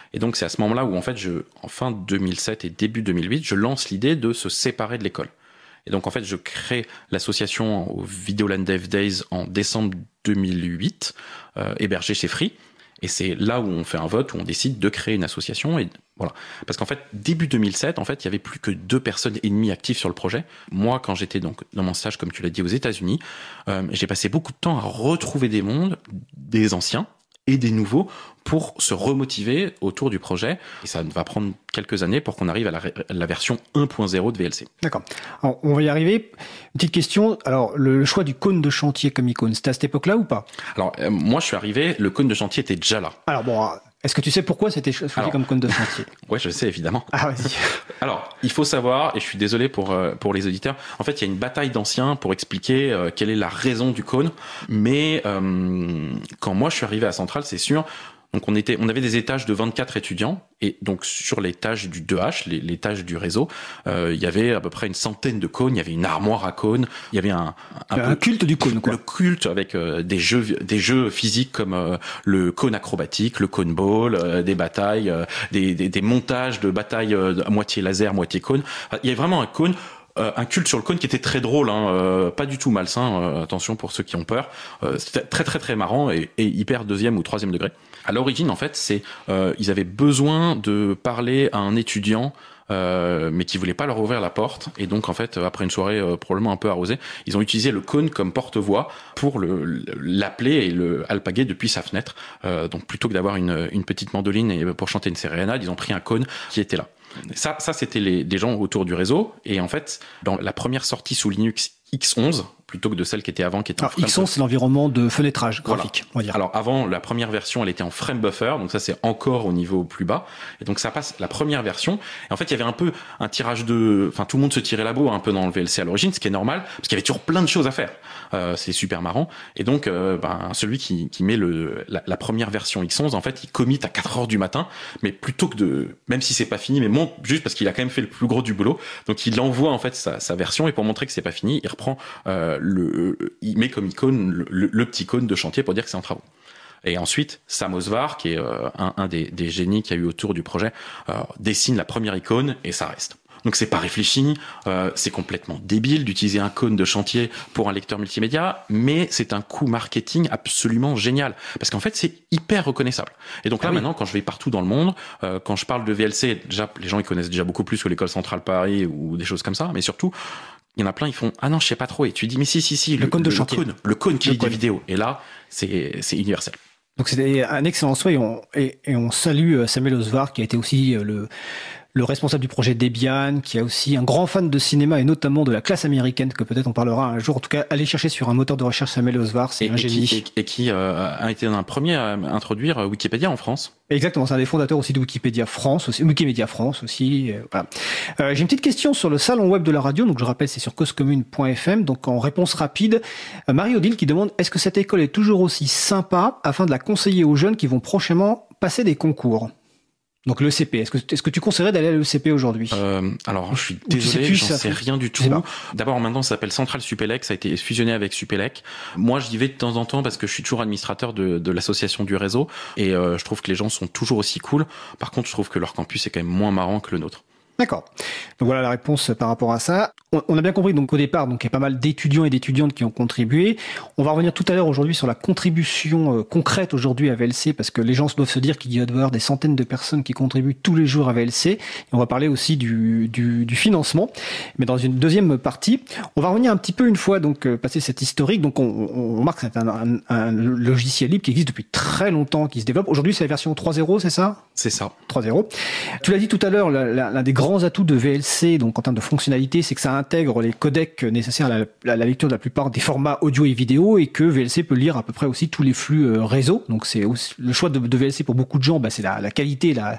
Et donc c'est à ce moment-là où en fait, je, en fin deux mille sept et début deux mille huit, je lance l'idée de se séparer de l'école. Et donc en fait, je crée l'association au Videoland Dev Days en décembre deux mille huit, euh, hébergée chez Free. Et c'est là où on fait un vote, où on décide de créer une association. Et voilà. Parce qu'en fait, début deux mille sept, en fait, il y avait plus que deux personnes et demie actives sur le projet. Moi, quand j'étais donc dans mon stage, comme tu l'as dit, aux États-Unis, euh, j'ai passé beaucoup de temps à retrouver des mondes, des anciens et des nouveaux, pour se remotiver autour du projet. Et ça va prendre quelques années pour qu'on arrive à la, à la version un point zéro de V L C. D'accord. Alors, on va y arriver. Une petite question. Alors, le choix du cône de chantier comme icône, c'était à cette époque-là ou pas? Alors, euh, moi, je suis arrivé, le cône de chantier était déjà là. Alors, bon, est-ce que tu sais pourquoi c'était choisi Alors, comme cône de chantier? Ouais, je sais, évidemment. Ah, vas-y. Alors, il faut savoir, et je suis désolé pour, euh, pour les auditeurs, en fait, il y a une bataille d'anciens pour expliquer euh, quelle est la raison du cône. Mais euh, quand moi, je suis arrivé à Centrale, c'est sûr... Donc on était, on avait des étages de vingt-quatre étudiants, et donc sur l'étage du deux H, l'étage du réseau, euh, il y avait à peu près une centaine de cônes. Il y avait une armoire à cônes. Il y avait un, un, un peu, culte du cône, quoi. Le culte avec euh, des jeux, des jeux physiques comme euh, le cône acrobatique, le cône ball, euh, des batailles, euh, des, des, des montages de batailles euh, à moitié laser, moitié cône. Il y avait vraiment un cône. Euh, un culte sur le cône qui était très drôle, hein, euh, pas du tout malsain, euh, attention pour ceux qui ont peur. Euh, c'était très très très marrant et, et hyper deuxième ou troisième degré. À l'origine, en fait, c'est euh, ils avaient besoin de parler à un étudiant, euh, mais qui voulait pas leur ouvrir la porte. Et donc, en fait, après une soirée euh, probablement un peu arrosée, ils ont utilisé le cône comme porte-voix pour le, l'appeler et le alpaguer depuis sa fenêtre. Euh, donc, plutôt que d'avoir une, une petite mandoline et pour chanter une sérénade, ils ont pris un cône qui était là. Ça, ça c'était les, des gens autour du réseau. Et en fait, dans la première sortie sous Linux X onze, plutôt que de celle qui était avant, qui était en frame X onze, c'est l'environnement de fenêtrage graphique, voilà. On va dire. Alors avant, la première version, elle était en frame buffer, donc ça c'est encore au niveau plus bas. Et donc ça passe la première version. Et en fait, il y avait un peu un tirage de, enfin tout le monde se tirait la bourre un peu dans le V L C à l'origine, ce qui est normal, parce qu'il y avait toujours plein de choses à faire. Euh, c'est super marrant. Et donc, euh, ben celui qui, qui met le la, la première version X onze, en fait, il commit à quatre heures du matin, mais plutôt que de, même si c'est pas fini, mais monte juste parce qu'il a quand même fait le plus gros du boulot. Donc il envoie en fait sa, sa version et pour montrer que c'est pas fini, il reprend euh, le il met comme icône le, le, le petit cône de chantier pour dire que c'est en travaux. Et ensuite, Sam Osvar, qui est euh, un, un des, des génies qu'il y a eu autour du projet, euh, dessine la première icône et ça reste. Donc c'est pas réfléchi, euh, c'est complètement débile d'utiliser un cône de chantier pour un lecteur multimédia, mais c'est un coup marketing absolument génial parce qu'en fait c'est hyper reconnaissable. Et donc là ah oui. Maintenant, quand je vais partout dans le monde, euh, quand je parle de V L C, déjà les gens ils connaissent déjà beaucoup plus que l'école centrale Paris ou des choses comme ça, mais surtout il y en a plein, ils font ah non je sais pas trop et tu dis mais si si si le, le cône de chantier, le cône, le cône qui lit des vidéos et là c'est c'est universel. Donc c'était un excellent souhait et on, et, et on salue Samuel Osvar qui a été aussi le le responsable du projet Debian, qui est aussi un grand fan de cinéma et notamment de la classe américaine, que peut-être on parlera un jour. En tout cas, allez chercher sur un moteur de recherche Samuel Osvar, c'est et, un et génie. Qui, et, et qui euh, a été un premier à introduire Wikipédia en France. Exactement, c'est un des fondateurs aussi de Wikipédia France, aussi, Wikimedia France aussi. Euh, voilà. euh, j'ai une petite question sur le salon web de la radio, donc je rappelle c'est sur cause commune point f m. Donc en réponse rapide, euh, Marie-Odile qui demande est-ce que cette école est toujours aussi sympa afin de la conseiller aux jeunes qui vont prochainement passer des concours? Donc l'E C P, est-ce que, est-ce que tu conseillerais d'aller à l'E C P aujourd'hui? euh, Alors, je suis désolé, j'en sais rien du tout. D'abord, maintenant, ça s'appelle Centrale Supélec, ça a été fusionné avec Supélec. Moi, j'y vais de temps en temps parce que je suis toujours administrateur de, de l'association du réseau et euh, je trouve que les gens sont toujours aussi cool. Par contre, je trouve que leur campus est quand même moins marrant que le nôtre. D'accord. Donc voilà la réponse par rapport à ça. On, on a bien compris donc au départ, donc il y a pas mal d'étudiants et d'étudiantes qui ont contribué. On va revenir tout à l'heure aujourd'hui sur la contribution euh, concrète aujourd'hui à V L C parce que les gens doivent se dire qu'il y a avoir des centaines de personnes qui contribuent tous les jours à V L C. Et on va parler aussi du, du, du financement. Mais dans une deuxième partie, on va revenir un petit peu une fois donc euh, passer cette historique. Donc on, on remarque que c'est un, un, un logiciel libre qui existe depuis très longtemps, qui se développe. Aujourd'hui, c'est la version trois point zéro, c'est ça? C'est ça. trois point zéro. Tu l'as dit tout à l'heure, l'un des grands atouts de V L C, donc en termes de fonctionnalité, c'est que ça intègre les codecs nécessaires à la, à la lecture de la plupart des formats audio et vidéo, et que V L C peut lire à peu près aussi tous les flux euh, réseau. Donc c'est aussi, le choix de, de V L C pour beaucoup de gens, bah, c'est la, la qualité, la,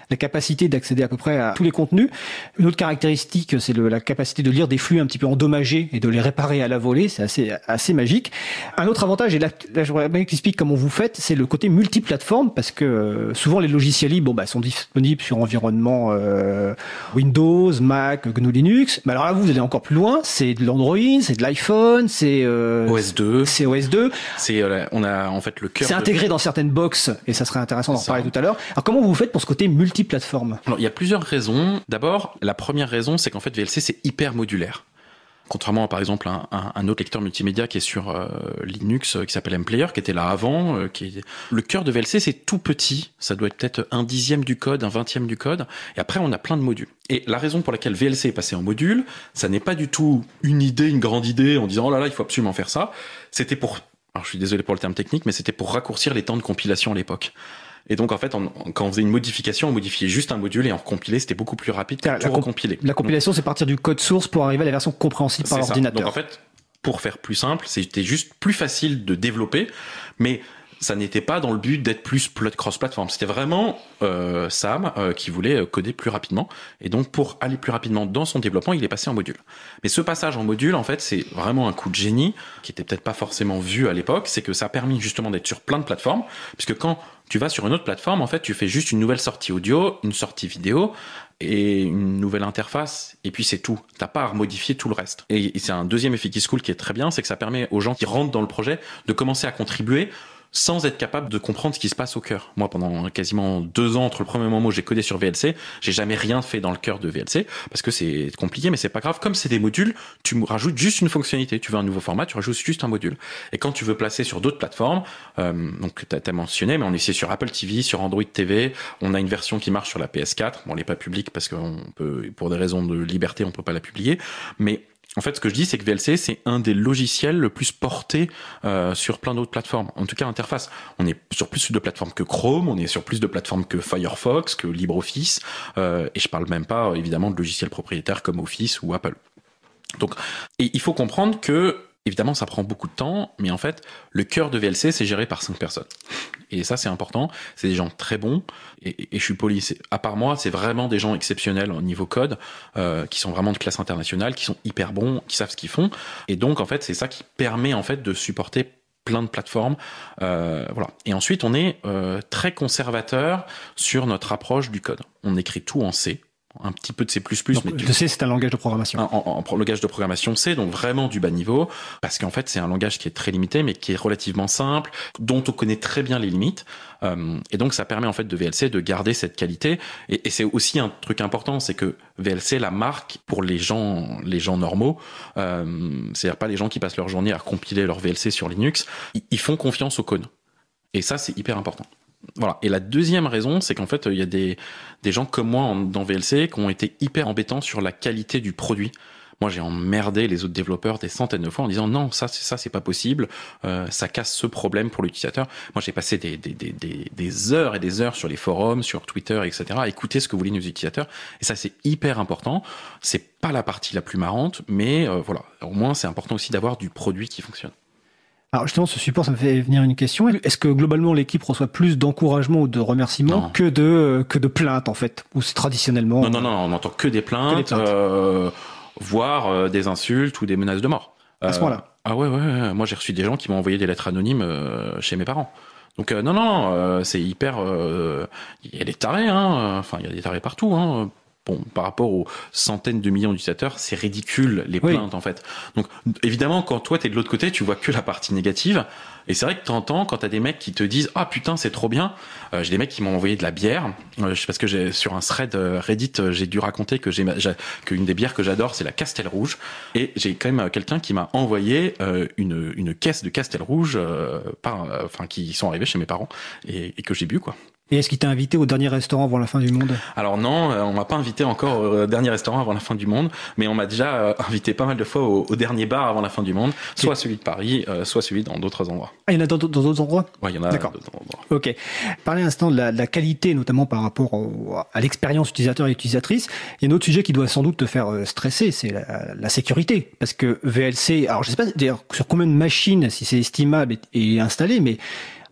la capacité d'accéder à peu près à tous les contenus. Une autre caractéristique, c'est le, la capacité de lire des flux un petit peu endommagés et de les réparer à la volée. C'est assez, assez magique. Un autre avantage, et là, là je voudrais bien que tu expliques comment vous faites, c'est le côté multiplateforme, parce que euh, souvent les logiciels libres bon, bah, sont disponibles sur environnement euh, Windows, Mac, G N U Linux. Mais alors là, vous, vous allez encore plus loin. C'est de l'Android, c'est de l'iPhone, c'est euh, O S deux. C'est O S deux. C'est, euh, on a en fait le cœur. C'est de... intégré dans certaines box, et ça serait intéressant d'en reparler tout à l'heure. Alors comment vous faites pour ce côté multiplateforme? Alors il y a plusieurs raisons. D'abord, la première raison, c'est qu'en fait V L C c'est hyper modulaire. Contrairement à par exemple un, un, un autre lecteur multimédia qui est sur euh, Linux euh, qui s'appelle MPlayer, qui était là avant, euh, qui est... le cœur de V L C c'est tout petit, ça doit être peut-être un dixième du code, un vingtième du code, et après on a plein de modules. Et la raison pour laquelle V L C est passé en module, ça n'est pas du tout une idée, une grande idée en disant oh là là il faut absolument faire ça. C'était pour, alors je suis désolé pour le terme technique, mais c'était pour raccourcir les temps de compilation à l'époque. Et donc, en fait, on, quand on faisait une modification, on modifiait juste un module et on recompilait, c'était beaucoup plus rapide que tout recompiler. La compilation, donc, c'est partir du code source pour arriver à la version compréhensible par l'ordinateur. Donc, en fait, pour faire plus simple, c'était juste plus facile de développer, mais ça n'était pas dans le but d'être plus cross-platform. C'était vraiment euh, Sam euh, qui voulait coder plus rapidement. Et donc, pour aller plus rapidement dans son développement, il est passé en module. Mais ce passage en module, en fait, c'est vraiment un coup de génie qui était peut-être pas forcément vu à l'époque. C'est que ça a permis justement d'être sur plein de plateformes. Puisque quand tu vas sur une autre plateforme, en fait, tu fais juste une nouvelle sortie audio, une sortie vidéo et une nouvelle interface. Et puis, c'est tout. T'as pas à remodifier tout le reste. Et, et c'est un deuxième effet qui se coule qui est très bien. C'est que ça permet aux gens qui rentrent dans le projet de commencer à contribuer sans être capable de comprendre ce qui se passe au cœur. Moi, pendant quasiment deux ans, entre le premier moment où j'ai codé sur V L C, j'ai jamais rien fait dans le cœur de V L C, parce que c'est compliqué, mais c'est pas grave. Comme c'est des modules, tu rajoutes juste une fonctionnalité. Tu veux un nouveau format, tu rajoutes juste un module. Et quand tu veux placer sur d'autres plateformes, euh, donc t'as, t'as mentionné, mais on est sur Apple T V, sur Android T V, on a une version qui marche sur la P S quatre. Bon, elle est pas publique parce qu'on peut, pour des raisons de liberté, on peut pas la publier, mais en fait, ce que je dis, c'est que V L C, c'est un des logiciels le plus porté euh, sur plein d'autres plateformes. En tout cas, interface. On est sur plus de plateformes que Chrome, on est sur plus de plateformes que Firefox, que LibreOffice, euh, et je parle même pas, évidemment, de logiciels propriétaires comme Office ou Apple. Donc, et il faut comprendre que, évidemment, ça prend beaucoup de temps, mais en fait, le cœur de V L C, c'est géré par cinq personnes. Et ça, c'est important. C'est des gens très bons. Et, et je suis poli. C'est, à part moi, c'est vraiment des gens exceptionnels au niveau code, euh, qui sont vraiment de classe internationale, qui sont hyper bons, qui savent ce qu'ils font. Et donc, en fait, c'est ça qui permet, en fait, de supporter plein de plateformes. Euh, voilà. Et ensuite, on est euh, très conservateur sur notre approche du code. On écrit tout en C. Un petit peu de C plus plus. Donc, mais du... le C, c'est un langage de programmation. En, en, en langage de programmation C, donc vraiment du bas niveau, parce qu'en fait, c'est un langage qui est très limité, mais qui est relativement simple, dont on connaît très bien les limites. Euh, et donc, ça permet en fait de V L C de garder cette qualité. Et, et c'est aussi un truc important, c'est que V L C, la marque pour les gens, les gens normaux, euh, c'est-à-dire pas les gens qui passent leur journée à compiler leur V L C sur Linux, ils, ils font confiance au code. Et ça, c'est hyper important. Voilà. Et la deuxième raison, c'est qu'en fait, il y a des, des gens comme moi en, dans V L C qui ont été hyper embêtants sur la qualité du produit. Moi, j'ai emmerdé les autres développeurs des centaines de fois en disant non, ça, c'est ça, c'est pas possible. Euh, ça casse ce problème pour l'utilisateur. Moi, j'ai passé des, des, des, des, des heures et des heures sur les forums, sur Twitter, et cetera, à écouter ce que voulaient nos utilisateurs. Et ça, c'est hyper important. C'est pas la partie la plus marrante, mais euh, voilà. Au moins, c'est important aussi d'avoir du produit qui fonctionne. Alors justement, ce support, ça me fait venir une question. Est-ce que globalement l'équipe reçoit plus d'encouragement ou de remerciements que de que de plaintes en fait, ou c'est traditionnellement? Non, non, non, on n'entend que des plaintes, que des plaintes. Euh, voire euh, des insultes ou des menaces de mort. À ce point-là. Euh, ah ouais, ouais, ouais. Moi j'ai reçu des gens qui m'ont envoyé des lettres anonymes euh, chez mes parents. Donc euh, non, non, euh, c'est hyper. Il euh, y a des tarés, hein. Enfin, il y a des tarés partout, hein. Bon, par rapport aux centaines de millions d'utilisateurs, c'est ridicule, les plaintes, oui. En fait. Donc, évidemment, quand toi, t'es de l'autre côté, tu vois que la partie négative. Et c'est vrai que t'entends quand t'as des mecs qui te disent « Ah, putain, c'est trop bien !» euh, J'ai des mecs qui m'ont envoyé de la bière. Euh, parce que j'ai, sur un thread Reddit, j'ai dû raconter que j'ai, j'ai, qu'une des bières que j'adore, c'est la Castel Rouge. Et j'ai quand même quelqu'un qui m'a envoyé euh, une, une caisse de Castel Rouge, euh, par, euh, enfin, qui sont arrivés chez mes parents et, et que j'ai bu, quoi. Et est-ce qu'il t'a invité au dernier restaurant avant la fin du monde? Alors non, on m'a pas invité encore au dernier restaurant avant la fin du monde, mais on m'a déjà invité pas mal de fois au, au dernier bar avant la fin du monde, soit okay. Celui de Paris, euh, soit celui dans d'autres endroits. Ah, il y en a dans, dans d'autres endroits? Oui, il y en a D'accord. dans d'autres endroits. Ok. Parler un instant de la, de la qualité, notamment par rapport au, à l'expérience utilisateur et utilisatrice. Il y a un autre sujet qui doit sans doute te faire stresser, c'est la, la sécurité. Parce que V L C, alors je sais pas d'ailleurs sur combien de machines, si c'est estimable, est, est installé, mais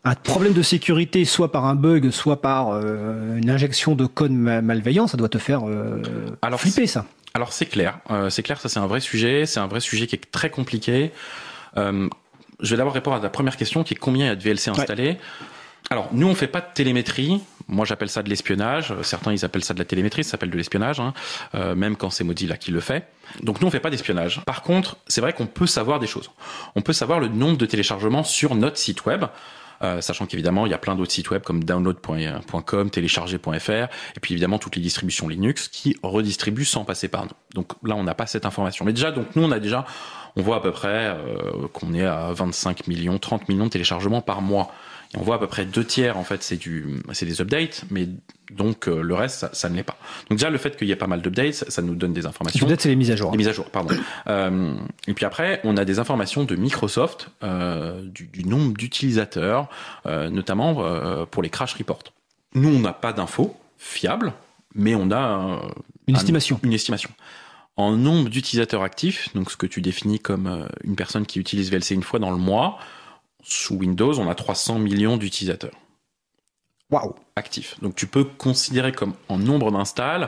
un problème de sécurité, soit par un bug, soit par euh, une injection de code ma- malveillant, ça doit te faire euh, Alors, flipper, ça. Alors c'est clair, euh, c'est clair, ça c'est un vrai sujet, c'est un vrai sujet qui est très compliqué. Euh, je vais d'abord répondre à ta première question qui est combien il y a de V L C installés. Ouais. Alors nous on fait pas de télémétrie, moi j'appelle ça de l'espionnage, certains ils appellent ça de la télémétrie, ça s'appelle de l'espionnage, hein, euh, même quand c'est Mozilla qui le fait. Donc nous on fait pas d'espionnage. Par contre c'est vrai qu'on peut savoir des choses. On peut savoir le nombre de téléchargements sur notre site web. Euh, sachant qu'évidemment il y a plein d'autres sites web comme download point com, télécharger point f r et puis évidemment toutes les distributions Linux qui redistribuent sans passer par nous. Donc là on n'a pas cette information. Mais déjà donc nous on a déjà on voit à peu près euh, qu'on est à vingt-cinq millions, trente millions de téléchargements par mois. Et on voit à peu près deux tiers en fait c'est du c'est des updates, mais donc euh, le reste ça, ça ne l'est pas. Donc déjà le fait qu'il y ait pas mal d'updates, ça, ça nous donne des informations. Les updates c'est les mises à jour. Les mises à jour, pardon. euh, et puis après on a des informations de Microsoft euh, du, du nombre d'utilisateurs, euh, notamment euh, pour les crash reports. Nous on n'a pas d'infos fiables, mais on a euh, une un, estimation. Une estimation. En nombre d'utilisateurs actifs, donc ce que tu définis comme euh, une personne qui utilise V L C une fois dans le mois. Sous Windows, on a trois cents millions d'utilisateurs. Waouh. Actifs. Donc tu peux considérer comme en nombre d'installs,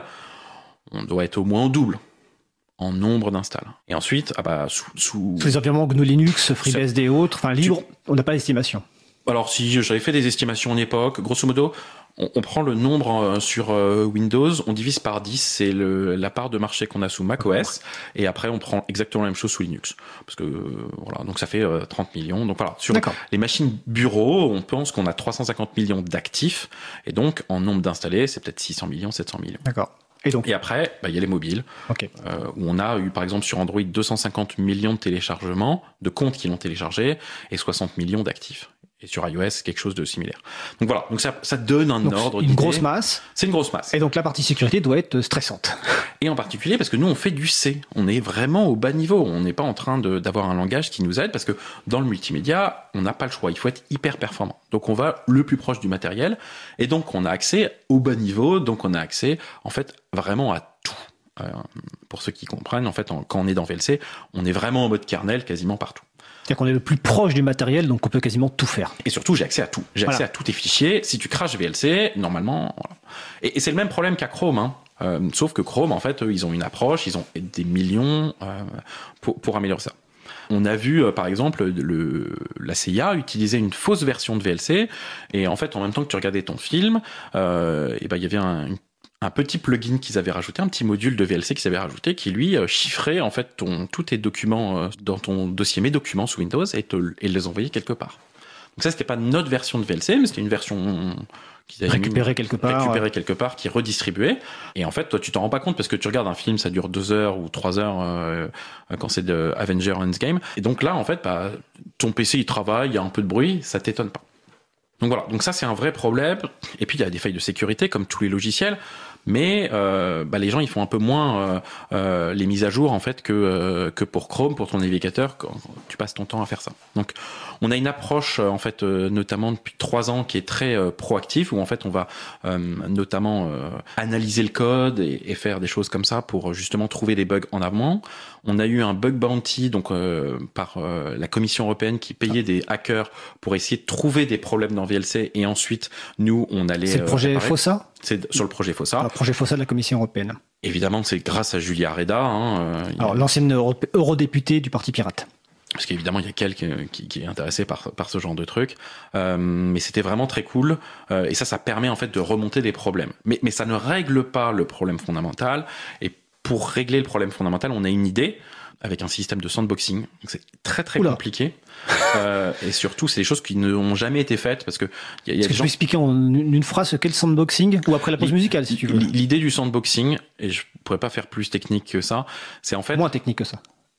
on doit être au moins au double en nombre d'installs. Et ensuite, ah bah, sous, sous... sous les environnements G N U Linux, FreeBSD et autres, enfin libre, tu... on n'a pas d'estimation. Alors si j'avais fait des estimations en époque, grosso modo, on, on prend le nombre euh, sur euh, Windows, on divise par dix, c'est le, la part de marché qu'on a sous macOS, et après on prend exactement la même chose sous Linux. Parce que euh, voilà, donc ça fait euh, trente millions. Donc voilà, sur D'accord. les machines bureaux, on pense qu'on a trois cent cinquante millions d'actifs, et donc en nombre d'installés, c'est peut-être six cents millions, sept cents millions. D'accord. Et, donc et après, bah, y a les mobiles, okay. euh, où on a eu par exemple sur Android deux cent cinquante millions de téléchargements, de comptes qui l'ont téléchargé, et soixante millions d'actifs. Et sur iOS, quelque chose de similaire. Donc voilà, donc ça, ça donne un donc ordre. Une d'idée. grosse masse. C'est une grosse masse. Et donc la partie sécurité doit être stressante. Et en particulier parce que nous on fait du C. On est vraiment au bas niveau. On n'est pas en train de, d'avoir un langage qui nous aide parce que dans le multimédia, on n'a pas le choix. Il faut être hyper performant. Donc on va le plus proche du matériel. Et donc on a accès au bas niveau. Donc on a accès en fait vraiment à tout. Euh, pour ceux qui comprennent, en fait, en, quand on est dans V L C, on est vraiment en mode kernel quasiment partout. C'est-à-dire qu'on est le plus proche du matériel, donc on peut quasiment tout faire. Et surtout, j'ai accès à tout. J'ai voilà. accès à tous tes fichiers. Si tu crashes V L C, normalement... Voilà. Et, et c'est le même problème qu'à Chrome. Hein. Euh, sauf que Chrome, en fait, eux, ils ont une approche, ils ont des millions euh, pour, pour améliorer ça. On a vu, euh, par exemple, le, la C I A utiliser une fausse version de V L C. Et en fait, en même temps que tu regardais ton film, euh, et ben, il y avait un, une un petit plugin qu'ils avaient rajouté, un petit module de V L C qu'ils avaient rajouté, qui lui euh, chiffrait en fait ton, tous tes documents euh, dans ton dossier Mes documents sous Windows et, te, et les envoyait quelque part. Donc ça, c'était pas notre version de V L C, mais c'était une version qu'ils avaient récupérée mis, quelque part, récupérée quelque part, qui redistribuait. Et en fait, toi, tu t'en rends pas compte parce que tu regardes un film, ça dure deux heures ou trois heures euh, quand c'est de Avenger Endgame. Et donc là, en fait, bah, ton P C il travaille, il y a un peu de bruit, ça t'étonne pas. Donc voilà, donc ça c'est un vrai problème. Et puis il y a des failles de sécurité comme tous les logiciels, mais euh, bah, les gens ils font un peu moins euh, euh, les mises à jour en fait que euh, que pour Chrome, pour ton navigateur, quand tu passes ton temps à faire ça. Donc on a une approche en fait euh, notamment depuis trois ans qui est très euh, proactive où en fait on va euh, notamment euh, analyser le code et, et faire des choses comme ça pour justement trouver des bugs en amont. On a eu un bug bounty donc euh, par euh, la Commission européenne qui payait des hackers pour essayer de trouver des problèmes dans V L C et ensuite nous on allait. C'est le projet euh, FOSSA. C'est sur le projet FOSSA. Le projet FOSSA de la Commission européenne. Évidemment, c'est grâce à Julia Reda. Hein, euh, Alors a... l'ancienne euro- eurodéputée du Parti Pirate. Parce qu'évidemment, il y a quelqu'un qui, qui est intéressé par, par ce genre de truc. Euh, mais c'était vraiment très cool. Euh, et ça, ça permet en fait de remonter des problèmes. Mais, mais ça ne règle pas le problème fondamental. Et pour régler le problème fondamental, on a une idée avec un système de sandboxing. Donc c'est très très Oula. compliqué. euh, et surtout, c'est des choses qui n'ont jamais été faites parce que il y a, y a Est-ce que gens... tu peux expliquer en une, une phrase ce qu'est le sandboxing ou après la pause musicale si tu veux. L'idée du sandboxing, et je pourrais pas faire plus technique que ça, c'est en fait moins technique que ça.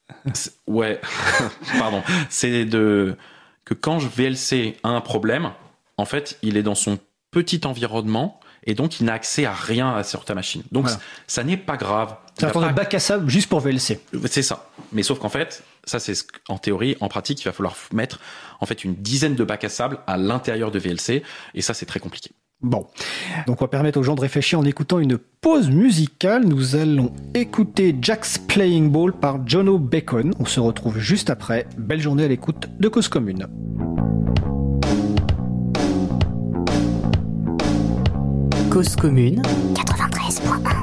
Ouais, pardon. C'est de que quand V L C a un problème, en fait, il est dans son petit environnement et donc il n'a accès à rien sur ta machine. Donc voilà. ça n'est pas grave. C'est un temps de bac à sable juste pour V L C. C'est ça. Mais sauf qu'en fait, ça c'est en théorie, en pratique, il va falloir mettre en fait une dizaine de bacs à sable à l'intérieur de V L C et ça c'est très compliqué. Bon, donc on va permettre aux gens de réfléchir en écoutant une pause musicale. Nous allons écouter Jack's Playing Ball par Jono Bacon. On se retrouve juste après. Belle journée à l'écoute de Cause Commune. Cause Commune quatre-vingt-treize point un.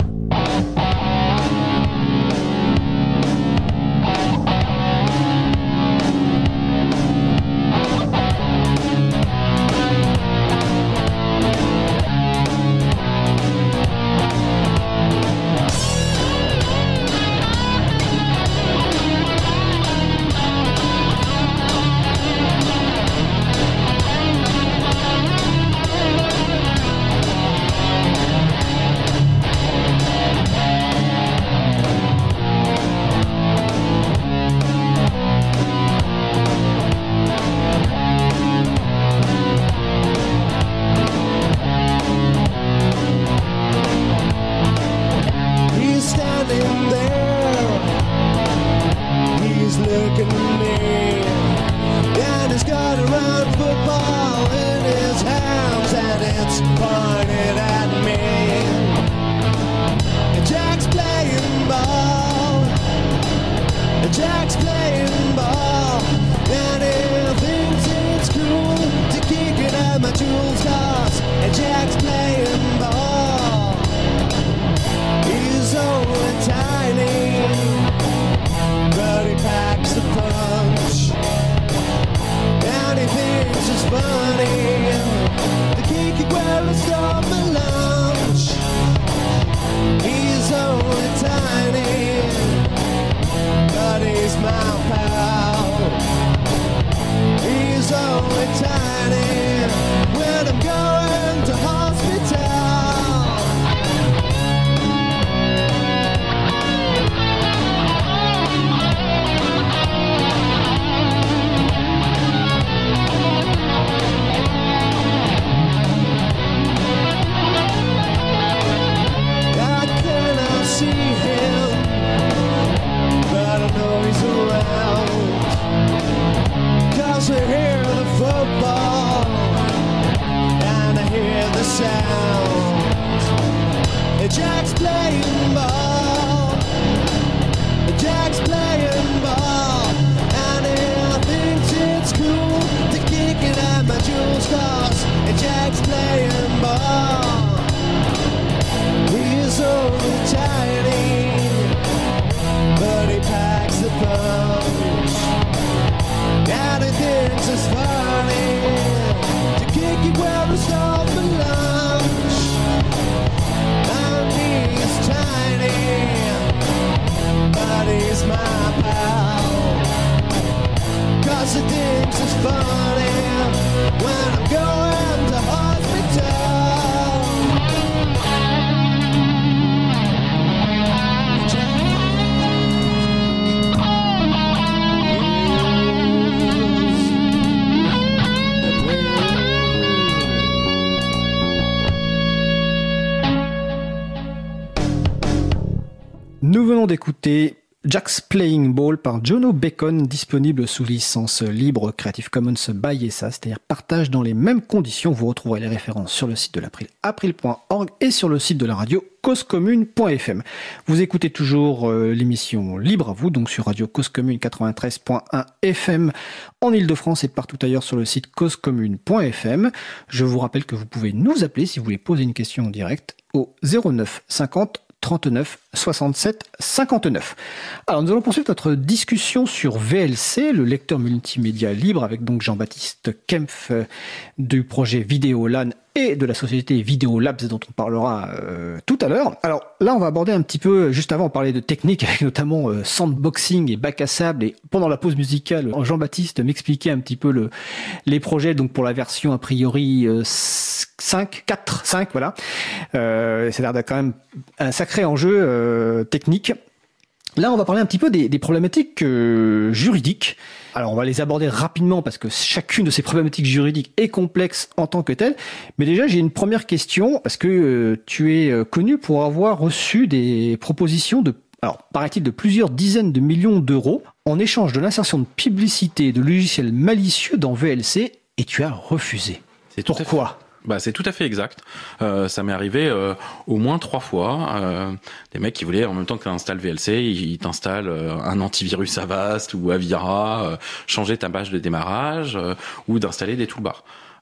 Nous venons d'écouter Jack's Playing Ball par Jono Bacon, disponible sous licence libre Creative Commons by S A, c'est-à-dire partage dans les mêmes conditions. Vous retrouverez les références sur le site de l'April, april point org, et sur le site de la radio, cause commune point f m. Vous écoutez toujours euh, l'émission Libre à vous, donc sur radio Cause Commune quatre-vingt-treize point un F M en Ile-de-France et partout ailleurs sur le site cause commune point f m. Je vous rappelle que vous pouvez nous appeler si vous voulez poser une question en direct au zéro neuf cinquante trente-neuf soixante-sept cinquante-neuf. Alors nous allons poursuivre notre discussion sur V L C, le lecteur multimédia libre, avec donc Jean-Baptiste Kempf euh, du projet Vidéolan et de la société Video Labs dont on parlera euh, tout à l'heure. Alors là on va aborder un petit peu, juste avant on parlait de technique avec notamment euh, sandboxing et bac à sable, et pendant la pause musicale Jean-Baptiste m'expliquait un petit peu le, les projets donc pour la version a priori euh, cinq, quatre, cinq, voilà. Euh, ça a l'air d'être quand même un sacré enjeu euh, technique. Là, on va parler un petit peu des, des problématiques euh, juridiques. Alors, on va les aborder rapidement parce que chacune de ces problématiques juridiques est complexe en tant que telle. Mais déjà, j'ai une première question parce que euh, tu es euh, connu pour avoir reçu des propositions de, alors, paraît-il, de plusieurs dizaines de millions d'euros en échange de l'insertion de publicité de logiciels malicieux dans V L C, et tu as refusé. C'est tout Pourquoi ? à fait... Bah, c'est tout à fait exact. Euh, ça m'est arrivé euh, au moins trois fois. Euh, des mecs qui voulaient, en même temps que tu installes V L C, ils t'installent euh, un antivirus Avast ou Avira, euh, changer ta page de démarrage euh, ou d'installer des toolbars.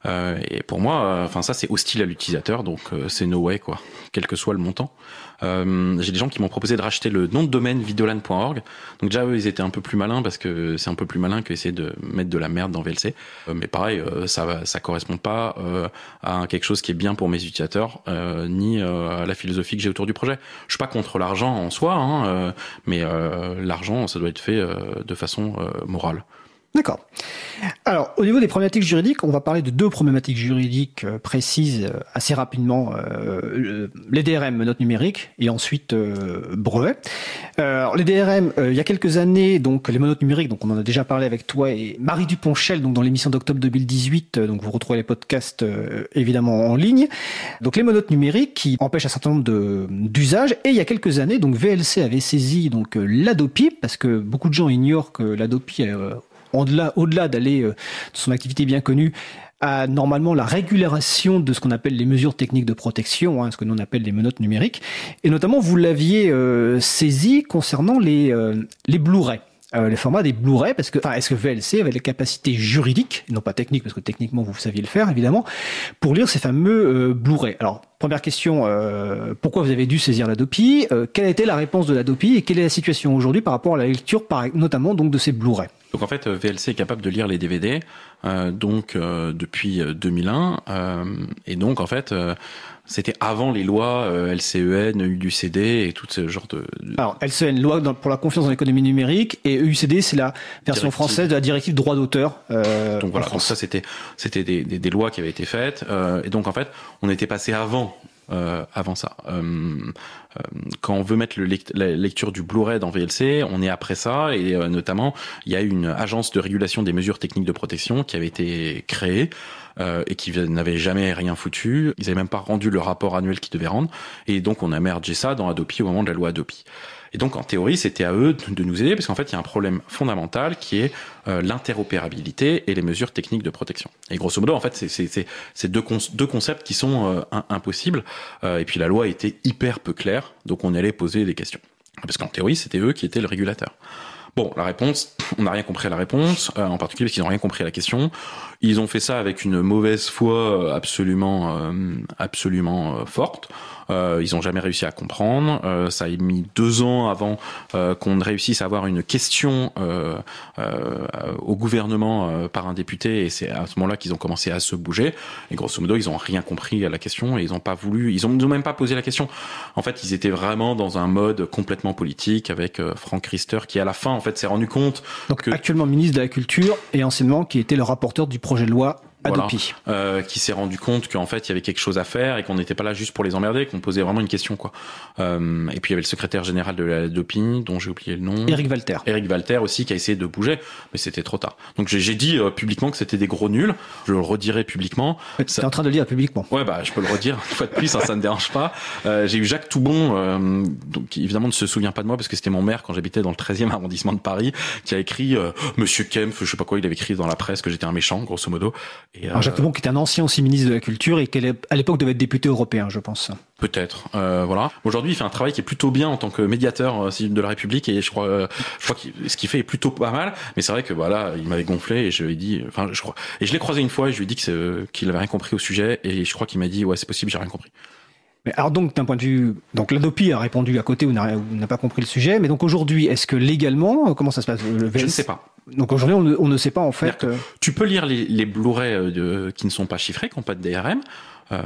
Euh, et pour moi, enfin euh, ça c'est hostile à l'utilisateur, donc euh, c'est no way quoi, quel que soit le montant. Euh, j'ai des gens qui m'ont proposé de racheter le nom de domaine videolan point org. Donc déjà eux ils étaient un peu plus malins parce que c'est un peu plus malin qu'essayer de mettre de la merde dans V L C. Euh, mais pareil, euh, ça ça correspond pas euh, à quelque chose qui est bien pour mes utilisateurs, euh, ni euh, à la philosophie que j'ai autour du projet. Je suis pas contre l'argent en soi, hein, euh, mais euh, l'argent ça doit être fait euh, de façon euh, morale. D'accord. Alors, au niveau des problématiques juridiques, on va parler de deux problématiques juridiques euh, précises euh, assez rapidement. Euh, les D R M, menottes numériques, et ensuite euh, brevets. Euh, alors, les D R M, euh, il y a quelques années, donc les menottes numériques, donc on en a déjà parlé avec toi et Marie Duponchel, donc dans l'émission d'octobre deux mille dix-huit. Euh, donc vous retrouvez les podcasts euh, évidemment en ligne. Donc les menottes numériques qui empêchent un certain nombre de d'usages. Et il y a quelques années, donc V L C avait saisi donc euh, l'Adopi, parce que beaucoup de gens ignorent que l'Adopi euh, Au-delà, au-delà d'aller euh, de son activité bien connue, à normalement la régulation de ce qu'on appelle les mesures techniques de protection, hein, ce que l'on appelle les menottes numériques. Et notamment, vous l'aviez euh, saisi concernant les, euh, les Blu-ray. Euh, les formats des Blu-ray, parce que, enfin, est-ce que V L C avait les capacités juridiques, non pas techniques, parce que techniquement vous saviez le faire, évidemment, pour lire ces fameux euh, Blu-ray. Alors, première question, euh, pourquoi vous avez dû saisir l'Adopi euh, Quelle a été la réponse de l'Adopi et quelle est la situation aujourd'hui par rapport à la lecture, par, notamment donc de ces Blu-ray? Donc en fait, V L C est capable de lire les D V D euh, donc euh, depuis deux mille un, euh, et donc en fait, euh, c'était avant les lois euh, L C E N, U C D et tout ce genre de. de... Alors L C E N, loi dans, pour la confiance dans l'économie numérique, et U C D, c'est la version directive. Française de la directive droit d'auteur. Euh, donc voilà, donc ça c'était c'était des, des, des lois qui avaient été faites, euh, et donc en fait, on était passé avant. Euh, avant ça. Euh, euh, quand on veut mettre le lect- la lecture du Blu-ray dans V L C, on est après ça, et euh, notamment, il y a une agence de régulation des mesures techniques de protection qui avait été créée euh, et qui n'avait jamais rien foutu. Ils n'avaient même pas rendu le rapport annuel qu'ils devaient rendre, et donc on a mergé ça dans Adopi au moment de la loi Adopi. Et donc, en théorie, c'était à eux de nous aider, parce qu'en fait, il y a un problème fondamental qui est euh, l'interopérabilité et les mesures techniques de protection. Et grosso modo, en fait, c'est, c'est, c'est, c'est deux, con- deux concepts qui sont euh, un, impossibles. Euh, et puis, la loi était hyper peu claire, donc on allait poser des questions. Parce qu'en théorie, c'était eux qui étaient le régulateur. Bon, la réponse, on n'a rien compris à la réponse, euh, en particulier parce qu'ils n'ont rien compris à la question. Ils ont fait ça avec une mauvaise foi absolument, euh, absolument euh, forte. Euh, ils n'ont jamais réussi à comprendre. Euh, ça a mis deux ans avant euh, qu'on réussisse à avoir une question euh, euh, au gouvernement euh, par un député, et c'est à ce moment-là qu'ils ont commencé à se bouger. Et grosso modo, ils n'ont rien compris à la question et ils n'ont pas voulu. Ils n'ont même pas posé la question. En fait, ils étaient vraiment dans un mode complètement politique avec euh, Franck Riester qui, à la fin, en fait, s'est rendu compte. Donc que... actuellement ministre de la Culture et anciennement qui était le rapporteur du projet de loi Adopi. Voilà, euh, qui s'est rendu compte qu'en fait il y avait quelque chose à faire et qu'on n'était pas là juste pour les emmerder, qu'on posait vraiment une question quoi. Euh, et puis il y avait le secrétaire général de l'Adopi dont j'ai oublié le nom. Éric Walter. Éric Walter aussi qui a essayé de bouger, mais c'était trop tard. Donc j'ai, j'ai dit euh, publiquement que c'était des gros nuls. Je le redirai publiquement. Ouais, tu es en train de le dire publiquement. Ouais bah je peux le redire une fois de plus, hein, ça ne dérange pas. Euh, j'ai eu Jacques Toubon, euh, donc qui évidemment ne se souvient pas de moi parce que c'était mon maire quand j'habitais dans le treizième arrondissement de Paris, qui a écrit euh, Monsieur Kempf, je sais pas quoi, il avait écrit dans la presse que j'étais un méchant grosso modo. Et, Alors, Jacques Toubon qui était un ancien aussi ministre de la Culture et qui à l'époque devait être député européen, je pense. Peut-être, euh, voilà. Aujourd'hui, il fait un travail qui est plutôt bien en tant que médiateur euh, de la République et je crois, euh, je crois que ce qu'il fait est plutôt pas mal. Mais c'est vrai que voilà, il m'avait gonflé et je lui ai dit, enfin, je crois, et je l'ai croisé une fois et je lui ai dit que c'est, euh, qu'il avait rien compris au sujet et je crois qu'il m'a dit ouais, c'est possible, j'ai rien compris. Mais alors donc d'un point de vue, donc l'Adopi a répondu à côté ou n'a, ou n'a pas compris le sujet, mais donc aujourd'hui, est-ce que légalement, comment ça se passe le V L C? Je ne sais pas. Donc aujourd'hui, on ne, on ne sait pas en fait. Euh... Tu peux lire les, les Blu-ray de, qui ne sont pas chiffrés, qui n'ont pas de D R M. Euh,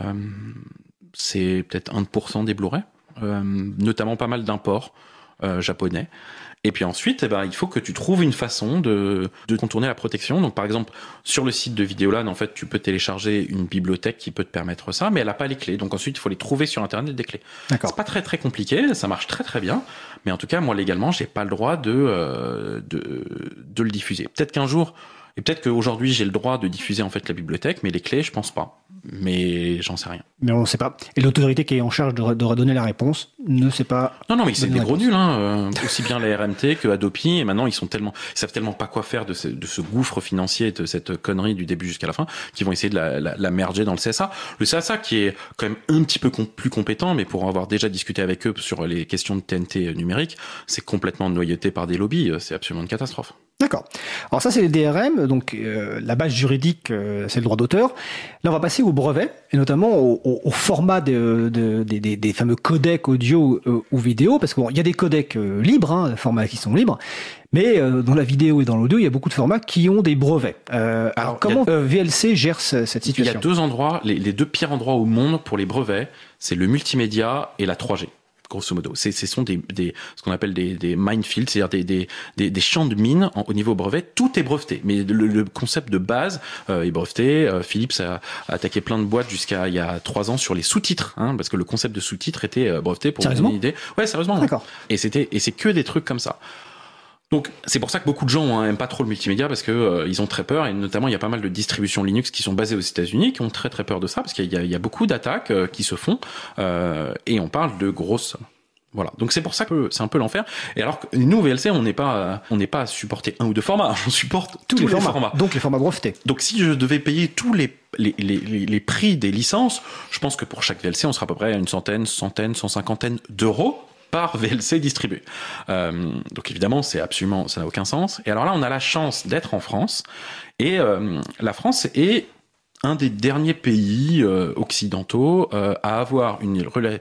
c'est peut-être un pour cent des Blu-ray, euh, notamment pas mal d'imports euh, japonais. Et puis ensuite, eh ben, il faut que tu trouves une façon de, de contourner la protection. Donc, par exemple, sur le site de Vidéolan, en fait, tu peux télécharger une bibliothèque qui peut te permettre ça, mais elle n'a pas les clés. Donc ensuite, il faut les trouver sur Internet, des clés. D'accord. C'est pas très très compliqué, ça marche très très bien. Mais en tout cas, moi, légalement, j'ai pas le droit de, euh, de, de le diffuser. Peut-être qu'un jour, et peut-être qu'aujourd'hui, j'ai le droit de diffuser en fait la bibliothèque, mais les clés, je pense pas. Mais j'en sais rien. Mais on ne sait pas. Et l'autorité qui est en charge de, de redonner la réponse ne sait pas. Non, non, mais c'est des gros nuls, hein. Euh, aussi bien la R M T que Adopi. Et maintenant, ils sont tellement, ils savent tellement pas quoi faire de ce, de ce gouffre financier, de cette connerie du début jusqu'à la fin, qu'ils vont essayer de la, la, la merger dans le C S A. Le C S A qui est quand même un petit peu com- plus compétent, mais pour avoir déjà discuté avec eux sur les questions de T N T numérique, c'est complètement noyauté par des lobbies. C'est absolument une catastrophe. D'accord. Alors ça, c'est les D R M, donc euh, la base juridique, euh, c'est le droit d'auteur. Là, on va passer au brevet, et notamment au, au, au format de, de, de, des, des fameux codecs audio euh, ou vidéo, parce qu'il bon, y a des codecs euh, libres, hein, des formats qui sont libres, mais euh, dans la vidéo et dans l'audio, il y a beaucoup de formats qui ont des brevets. Euh, alors, alors comment a, euh, V L C gère ce, cette situation ? Il y a deux endroits, les, les deux pires endroits au monde pour les brevets, c'est le multimédia et la trois G. Grosso modo, c'est, ce sont des, des, ce qu'on appelle des, des minefields, c'est-à-dire des, des, des, des champs de mines en, au niveau brevet. Tout est breveté, mais le, le concept de base euh, est breveté. Euh, Philips a, a attaqué plein de boîtes jusqu'à il y a trois ans sur les sous-titres, hein, parce que le concept de sous-titres était euh, breveté pour vous donner une idée. Ouais, sérieusement. D'accord. Et c'était, et c'est que des trucs comme ça. Donc c'est pour ça que beaucoup de gens hein, aiment pas trop le multimédia parce que euh, ils ont très peur, et notamment il y a pas mal de distributions Linux qui sont basées aux États-Unis qui ont très très peur de ça parce qu'il y a, il y a beaucoup d'attaques euh, qui se font euh, et on parle de grosses sommes. Voilà, donc c'est pour ça que c'est un peu l'enfer. Et alors que nous, V L C, on n'est pas, on n'est pas à supporter un ou deux formats, on supporte tous, tous les, les formats. formats. Donc les formats brevetés. Donc si je devais payer tous les les, les les prix des licences, je pense que pour chaque V L C, on sera à peu près à une centaine, centaine, cent cinquantaine d'euros par V L C distribué. Euh, donc évidemment, c'est absolument, ça n'a aucun sens. Et alors là, on a la chance d'être en France, et euh, la France est un des derniers pays euh, occidentaux euh, à avoir une,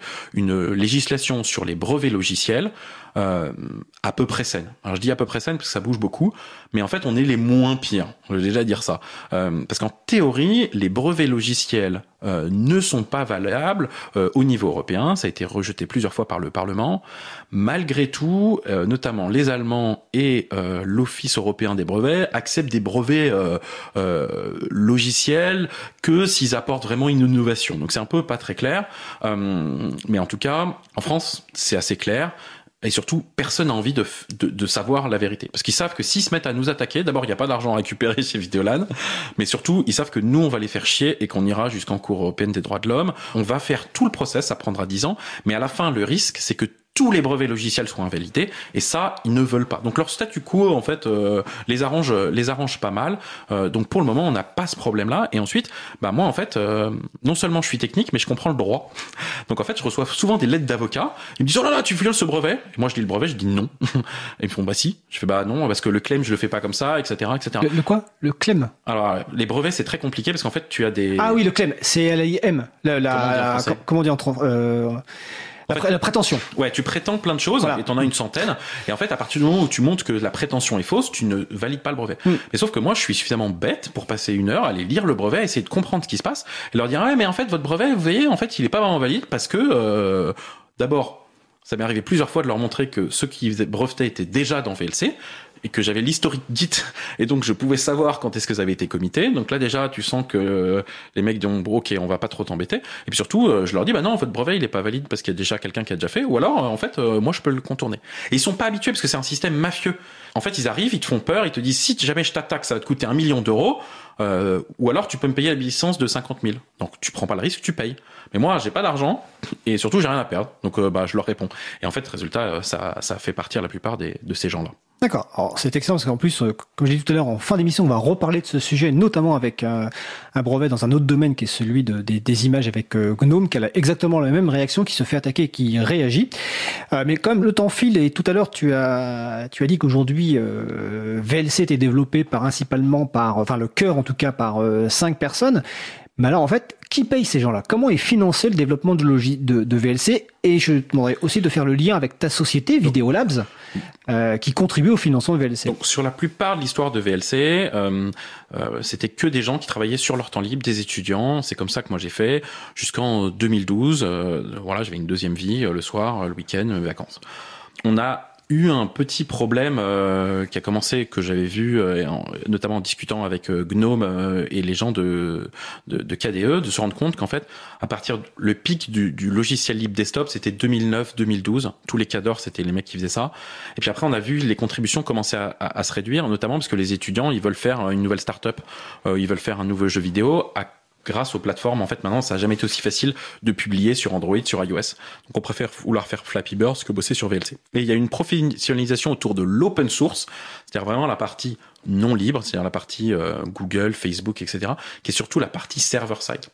une législation sur les brevets logiciels euh, à peu près saine. Alors je dis à peu près saine parce que ça bouge beaucoup, mais en fait on est les moins pires. Je vais déjà dire ça. Euh, parce qu'en théorie, les brevets logiciels euh, ne sont pas valables euh, au niveau européen. Ça a été rejeté plusieurs fois par le Parlement. Malgré tout, euh, notamment les Allemands et euh, l'Office européen des brevets acceptent des brevets euh, euh, logiciels que s'ils apportent vraiment une innovation. Donc c'est un peu pas très clair, euh, mais en tout cas, en France, c'est assez clair. Et surtout, personne n'a envie de, de, de savoir la vérité. Parce qu'ils savent que s'ils se mettent à nous attaquer, d'abord, il n'y a pas d'argent à récupérer chez Vidéolan, mais surtout, ils savent que nous, on va les faire chier et qu'on ira jusqu'en Cour européenne des droits de l'homme. On va faire tout le process, ça prendra dix ans, mais à la fin, le risque, c'est que tous les brevets logiciels seront invalidés, et ça, ils ne veulent pas. Donc leur statu quo, en fait, euh, les arrange, les arrange pas mal. Euh, donc pour le moment, on n'a pas ce problème-là. Et ensuite, bah moi, en fait, euh, non seulement je suis technique, mais je comprends le droit. Donc en fait, je reçois souvent des lettres d'avocats. Ils me disent, oh là là, tu violes ce brevet. Et moi, je lis le brevet, je dis non. Et ils me font, bah si. Je fais, bah non, parce que le claim, je le fais pas comme ça, et cetera, et cetera. Le, le quoi? Le claim? Alors, les brevets, c'est très compliqué parce qu'en fait, tu as des... Ah oui, le claim, c'est L I M. La, la, comment on dit en français? euh... La, pré- la prétention. Ouais, tu prétends plein de choses, voilà. Et t'en as une centaine. Et en fait, à partir du moment où tu montres que la prétention est fausse, tu ne valides pas le brevet. Mm. Mais sauf que moi, je suis suffisamment bête pour passer une heure, aller lire le brevet, essayer de comprendre ce qui se passe, et leur dire, ouais, mais en fait, votre brevet, vous voyez, en fait, il est pas vraiment valide parce que, euh, d'abord, ça m'est arrivé plusieurs fois de leur montrer que ceux qui brevetaient étaient déjà dans V L C, et que j'avais l'historique Git, et donc je pouvais savoir quand est-ce que ça avait été commité. Donc là déjà tu sens que euh, les mecs disent bon, ok, on va pas trop t'embêter. Et puis surtout euh, je leur dis bah non, votre brevet il est pas valide parce qu'il y a déjà quelqu'un qui a déjà fait, ou alors euh, en fait euh, moi je peux le contourner. Et ils sont pas habitués parce que c'est un système mafieux. En fait ils arrivent, ils te font peur, ils te disent si jamais je t'attaque ça va te coûter un million d'euros, euh, ou alors tu peux me payer la licence de cinquante mille. Donc tu prends pas le risque, tu payes. Mais moi j'ai pas d'argent et surtout j'ai rien à perdre. Donc euh, bah je leur réponds. Et en fait résultat euh, ça ça fait partir la plupart des de ces gens-là. D'accord. Alors c'est excellent parce qu'en plus, euh, comme j'ai dit tout à l'heure, en fin d'émission, on va reparler de ce sujet, notamment avec un, un brevet dans un autre domaine qui est celui de, des, des images avec euh, Gnome, qui a exactement la même réaction, qui se fait attaquer et qui réagit. Euh, mais comme le temps file, et tout à l'heure tu as tu as dit qu'aujourd'hui euh, V L C était développé principalement par, enfin le cœur en tout cas par euh, cinq personnes. Mais alors en fait, qui paye ces gens-là? Comment est financé le développement de, logi- de, de V L C? Et je te demanderais aussi de faire le lien avec ta société, Videolabs, euh, qui contribue au financement de V L C. Donc sur la plupart de l'histoire de V L C, euh, euh, c'était que des gens qui travaillaient sur leur temps libre, des étudiants. C'est comme ça que moi j'ai fait jusqu'en deux mille douze. Euh, voilà, j'avais une deuxième vie, euh, le soir, euh, le week-end, euh, vacances. On a eu un petit problème euh, qui a commencé, que j'avais vu euh, en, notamment en discutant avec euh, Gnome euh, et les gens de, de, de K D E, de se rendre compte qu'en fait, à partir le pic du, du logiciel libre desktop, c'était deux mille neuf deux mille douze. Tous les cadors, c'était les mecs qui faisaient ça. Et puis après, on a vu les contributions commencer à, à, à se réduire, notamment parce que les étudiants, ils veulent faire une nouvelle start-up, euh, ils veulent faire un nouveau jeu vidéo à grâce aux plateformes. En fait, maintenant, ça n'a jamais été aussi facile de publier sur Android, sur iOS. Donc, on préfère vouloir faire Flappy Bird que bosser sur V L C. Et il y a une professionnalisation autour de l'open source, c'est-à-dire vraiment la partie non libre, c'est-à-dire la partie euh, Google, Facebook, et cetera, qui est surtout la partie server-side.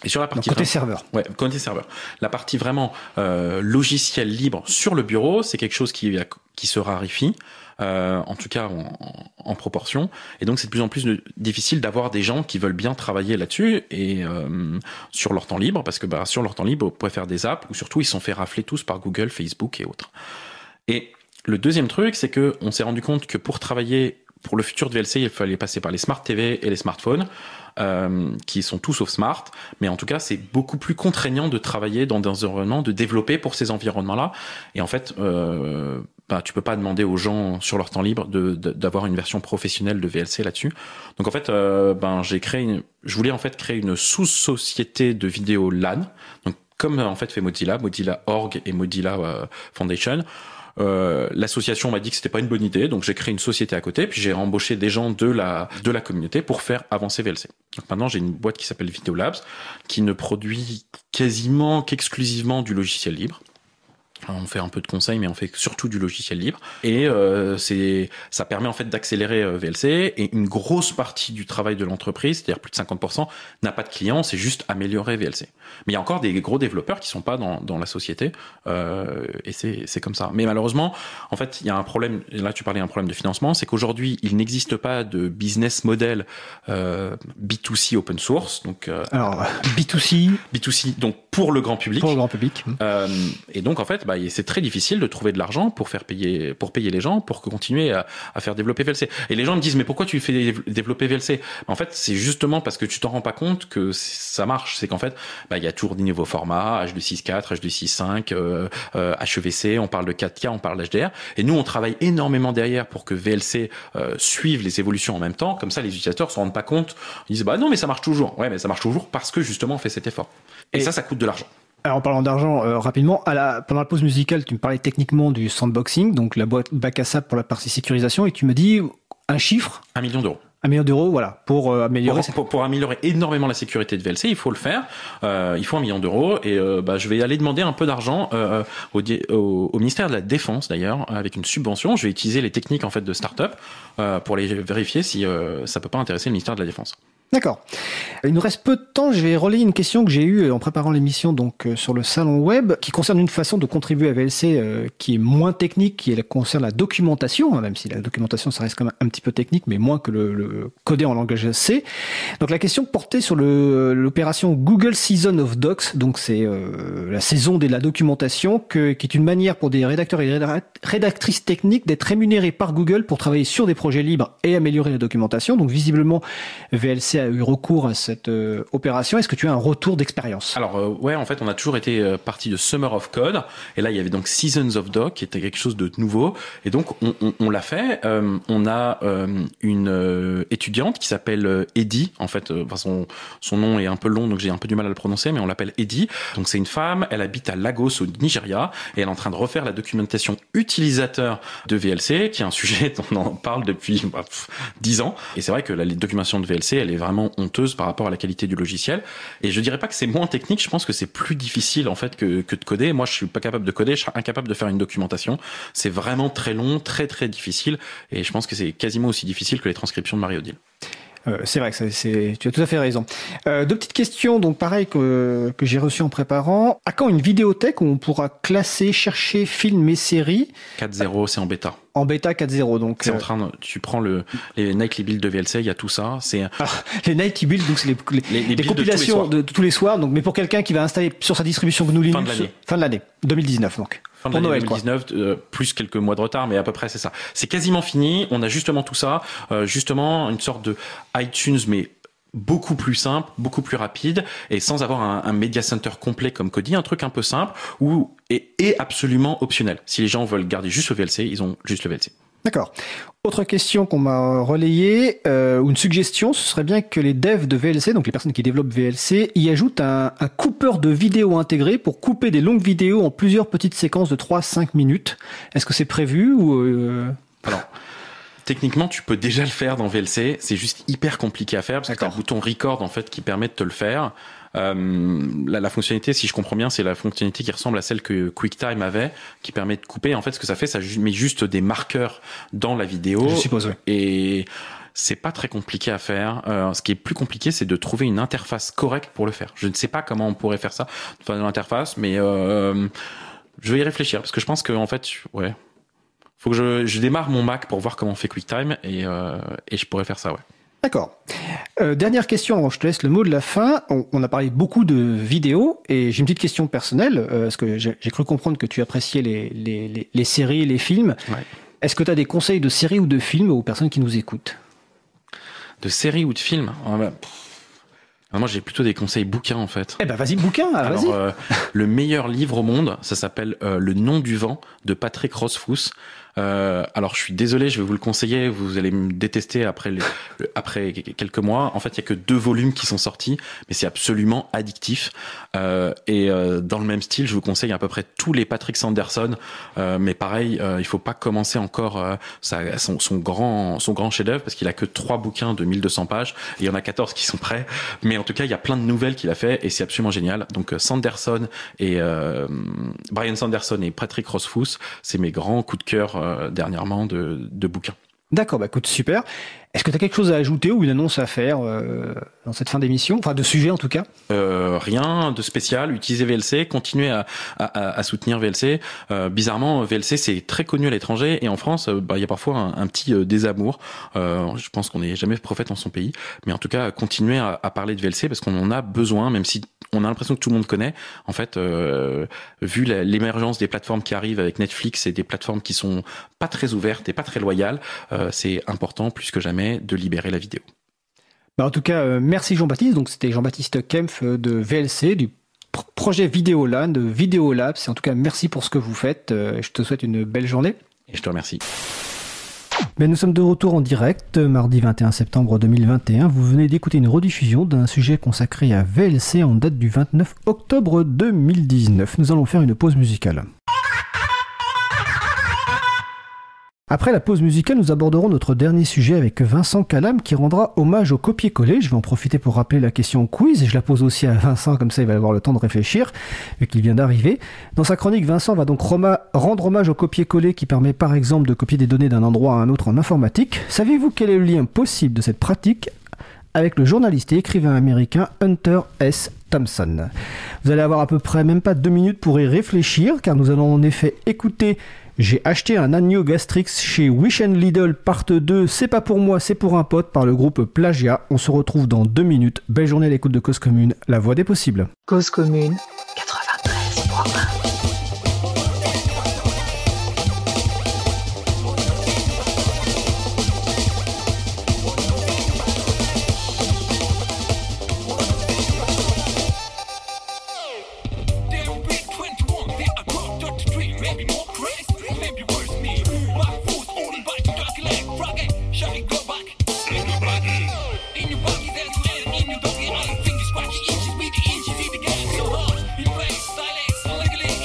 Et sur la partie Donc, côté vraiment, serveur. Ouais, côté serveur. La partie vraiment euh, logiciel libre sur le bureau, c'est quelque chose qui qui se raréfie. Euh, en tout cas en, en proportion, et donc c'est de plus en plus de, difficile d'avoir des gens qui veulent bien travailler là-dessus et euh, sur leur temps libre, parce que bah, sur leur temps libre, vous pouvez faire des apps, ou surtout ils se sont fait rafler tous par Google, Facebook et autres. Et le deuxième truc, c'est que on s'est rendu compte que pour travailler pour le futur de V L C, il fallait passer par les smart T V et les smartphones, euh, qui sont tout sauf smart, mais en tout cas c'est beaucoup plus contraignant de travailler dans des environnements, de développer pour ces environnements-là, et en fait euh, bah, tu peux pas demander aux gens sur leur temps libre de, de, d'avoir une version professionnelle de V L C là-dessus. Donc en fait, euh, ben j'ai créé, une, je voulais en fait créer une sous-société de vidéo LAN. Donc comme en fait fait Mozilla, Mozilla Org et Mozilla euh, Foundation. Euh, l'association m'a dit que c'était pas une bonne idée, donc j'ai créé une société à côté, puis j'ai embauché des gens de la de la communauté pour faire avancer V L C. Donc maintenant j'ai une boîte qui s'appelle Video Labs, qui ne produit quasiment qu'exclusivement du logiciel libre. On fait un peu de conseils, mais on fait surtout du logiciel libre. Et euh, c'est, ça permet en fait d'accélérer euh, V L C. Et une grosse partie du travail de l'entreprise, c'est-à-dire plus de cinquante pour cent, n'a pas de clients, c'est juste améliorer V L C. Mais il y a encore des gros développeurs qui sont pas dans, dans la société, euh, et c'est, c'est comme ça. Mais malheureusement, en fait, il y a un problème. Là, tu parlais d'un problème de financement, c'est qu'aujourd'hui, il n'existe pas de business model euh, B deux C open source. Donc, euh, alors B deux C, B deux C, donc pour le grand public. Pour le grand public. Euh, et donc en fait, bah, c'est très difficile de trouver de l'argent pour faire payer, pour payer les gens, pour continuer à, à faire développer V L C. Et les gens me disent mais pourquoi tu fais développer V L C? En fait, c'est justement parce que tu t'en rends pas compte que ça marche. C'est qu'en fait, bah, il y a toujours des nouveaux formats, H deux six quatre, H deux six cinq, euh, euh, H E V C. On parle de quatre K, on parle d'H D R. Et nous, on travaille énormément derrière pour que V L C euh, suive les évolutions en même temps. Comme ça, les utilisateurs se rendent pas compte. Ils disent bah non, mais ça marche toujours. Ouais, mais ça marche toujours parce que justement, on fait cet effort. Et, et ça, ça coûte de l'argent. Alors en parlant d'argent, euh, rapidement, à la, pendant la pause musicale, tu me parlais techniquement du sandboxing, donc la boîte bac à sable pour la partie sécurisation, et tu me dis un chiffre. Un million d'euros. Un million d'euros, voilà, pour euh, améliorer. Pour, pour, pour améliorer énormément la sécurité de V L C, il faut le faire. Euh, il faut un million d'euros, et euh, bah, je vais aller demander un peu d'argent euh, au, au, au ministère de la Défense d'ailleurs, avec une subvention. Je vais utiliser les techniques en fait de start-up euh, pour les vérifier si euh, ça peut pas intéresser le ministère de la Défense. D'accord. Il nous reste peu de temps. Je vais relayer une question que j'ai eue en préparant l'émission donc euh, sur le salon web, qui concerne une façon de contribuer à V L C euh, qui est moins technique, qui est, concerne la documentation, hein, même si la documentation ça reste quand même un petit peu technique, mais moins que le, le coder en langage C. Donc la question portait sur le, l'opération Google Season of Docs. Donc c'est euh, la saison de la documentation, que, qui est une manière pour des rédacteurs et rédactrices techniques d'être rémunérés par Google pour travailler sur des projets libres et améliorer la documentation. Donc visiblement V L C a eu recours à cette euh, opération. Est-ce que tu as un retour d'expérience? Alors euh, ouais, en fait, on a toujours été euh, parti de Summer of Code, et là il y avait donc Seasons of Doc qui était quelque chose de nouveau, et donc on, on, on l'a fait. Euh, on a euh, une euh, étudiante qui s'appelle euh, Eddie. En fait, euh, son son nom est un peu long, donc j'ai un peu du mal à le prononcer, mais on l'appelle Eddie. Donc c'est une femme. Elle habite à Lagos au Nigeria, et elle est en train de refaire la documentation utilisateur de V L C, qui est un sujet dont on en parle depuis bah, dix ans. Et c'est vrai que la documentation de V L C, elle est vraiment honteuse par rapport à la qualité du logiciel. Et je dirais pas que c'est moins technique, je pense que c'est plus difficile en fait que, que de coder. Moi, je suis pas capable de coder, je suis incapable de faire une documentation. C'est vraiment très long, très très difficile, et je pense que c'est quasiment aussi difficile que les transcriptions de Mario Deal. Euh, c'est vrai que c'est, c'est, tu as tout à fait raison. Euh, deux petites questions, donc pareil que, que j'ai reçues en préparant. À quand une vidéothèque où on pourra classer, chercher films et séries? quatre zéro, c'est en bêta. En bêta quatre zéro, donc. C'est en train de, tu prends le, les nightly builds de V L C, il y a tout ça. C'est ah, les nightly builds, donc c'est les, les, les, les, les compilations de tous, de, de tous les soirs. Donc, mais pour quelqu'un qui va installer sur sa distribution G N U Linux. Fin de l'année. Fin de l'année. deux mille dix-neuf, donc. Fin de l'année deux mille dix-neuf, euh, plus quelques mois de retard, mais à peu près c'est ça. C'est quasiment fini. On a justement tout ça, euh, justement une sorte de iTunes, mais beaucoup plus simple, beaucoup plus rapide, et sans avoir un, un media center complet comme Kodi, un truc un peu simple ou et, et absolument optionnel. Si les gens veulent garder juste le V L C, ils ont juste le V L C. D'accord. Autre question qu'on m'a relayée, euh, ou une suggestion, ce serait bien que les devs de V L C, donc les personnes qui développent V L C, y ajoutent un, un coupeur de vidéo intégré pour couper des longues vidéos en plusieurs petites séquences de trois à cinq minutes. Est-ce que c'est prévu ou euh... Alors, techniquement, tu peux déjà le faire dans V L C. C'est juste hyper compliqué à faire parce D'accord. que tu as un bouton record en fait qui permet de te le faire. Euh, la, la fonctionnalité, si je comprends bien, c'est la fonctionnalité qui ressemble à celle que QuickTime avait, qui permet de couper. En fait, ce que ça fait, ça met juste des marqueurs dans la vidéo. Je suppose, oui. Et c'est pas très compliqué à faire. Euh, ce qui est plus compliqué, c'est de trouver une interface correcte pour le faire. Je ne sais pas comment on pourrait faire ça, enfin l'interface, mais euh, je vais y réfléchir parce que je pense que en fait, ouais, faut que je, je démarre mon Mac pour voir comment on fait QuickTime et euh, et je pourrais faire ça, ouais. D'accord. Euh, dernière question, avant je te laisse le mot de la fin. On, on a parlé beaucoup de vidéos et j'ai une petite question personnelle, euh, parce que j'ai, j'ai cru comprendre que tu appréciais les, les, les, les séries, les films. Ouais. Est-ce que tu as des conseils de séries ou de films aux personnes qui nous écoutent ? De séries ou de films ? Ah bah, moi, j'ai plutôt des conseils bouquins, en fait. Eh ben, vas-y, bouquin, ah, Alors, vas-y. Euh, le meilleur livre au monde, ça s'appelle euh, Le Nom du vent de Patrick Rothfuss. Euh, alors, je suis désolé, je vais vous le conseiller. Vous allez me détester après les, après quelques mois. En fait, il y a que deux volumes qui sont sortis, mais c'est absolument addictif. Euh, et euh, dans le même style, je vous conseille à peu près tous les Patrick Sanderson. Euh, mais pareil, euh, il faut pas commencer encore euh, sa, son, son grand, son grand chef-d'œuvre parce qu'il a que trois bouquins de mille deux cents pages. Et il y en a quatorze qui sont prêts. Mais en tout cas, il y a plein de nouvelles qu'il a fait et c'est absolument génial. Donc, Sanderson et euh, Brian Sanderson et Patrick Rothfuss, c'est mes grands coups de cœur euh, dernièrement de, de bouquins. D'accord, bah écoute, super. Est-ce que tu as quelque chose à ajouter ou une annonce à faire euh, dans cette fin d'émission ? Enfin, de sujet en tout cas ? Euh, rien de spécial. Utilisez V L C, continuez à, à, à soutenir V L C. Euh, bizarrement, V L C c'est très connu à l'étranger et en France, euh, bah, il y a parfois un, un petit euh, désamour. Euh, je pense qu'on n'est jamais prophète en son pays, mais en tout cas, continuez à, à parler de V L C parce qu'on en a besoin, même si on a l'impression que tout le monde connaît. En fait, euh, vu la, l'émergence des plateformes qui arrivent avec Netflix et des plateformes qui sont pas très ouvertes et pas très loyales, euh, c'est important plus que jamais de libérer la vidéo. Bah en tout cas, euh, merci Jean-Baptiste. Donc c'était Jean-Baptiste Kempf de V L C, du pr- projet Vidéoland, de Vidéolabs. Et en tout cas, merci pour ce que vous faites. Euh, je te souhaite une belle journée. Et je te remercie. Mais nous sommes de retour en direct, mardi vingt et un septembre deux mille vingt et un. Vous venez d'écouter une rediffusion d'un sujet consacré à V L C en date du vingt-neuf octobre deux mille dix-neuf. Nous allons faire une pause musicale. Après la pause musicale, nous aborderons notre dernier sujet avec Vincent Calam qui rendra hommage au copier-coller. Je vais en profiter pour rappeler la question quiz et je la pose aussi à Vincent, comme ça il va avoir le temps de réfléchir vu qu'il vient d'arriver. Dans sa chronique, Vincent va donc roma- rendre hommage au copier-coller qui permet par exemple de copier des données d'un endroit à un autre en informatique. Savez-vous quel est le lien possible de cette pratique avec le journaliste et écrivain américain Hunter S. Thompson ? Vous allez avoir à peu près même pas deux minutes pour y réfléchir car nous allons en effet écouter J'ai acheté un agneau Gastrix chez Wish and Lidl part deux, c'est pas pour moi, c'est pour un pote par le groupe Plagia. On se retrouve dans deux minutes. Belle journée à l'écoute de Cause Commune, la voix des possibles. Cause Commune quatre-vingt-treize point un. Scratchy itches, we the inches, see the game so hard. You play silence, legally.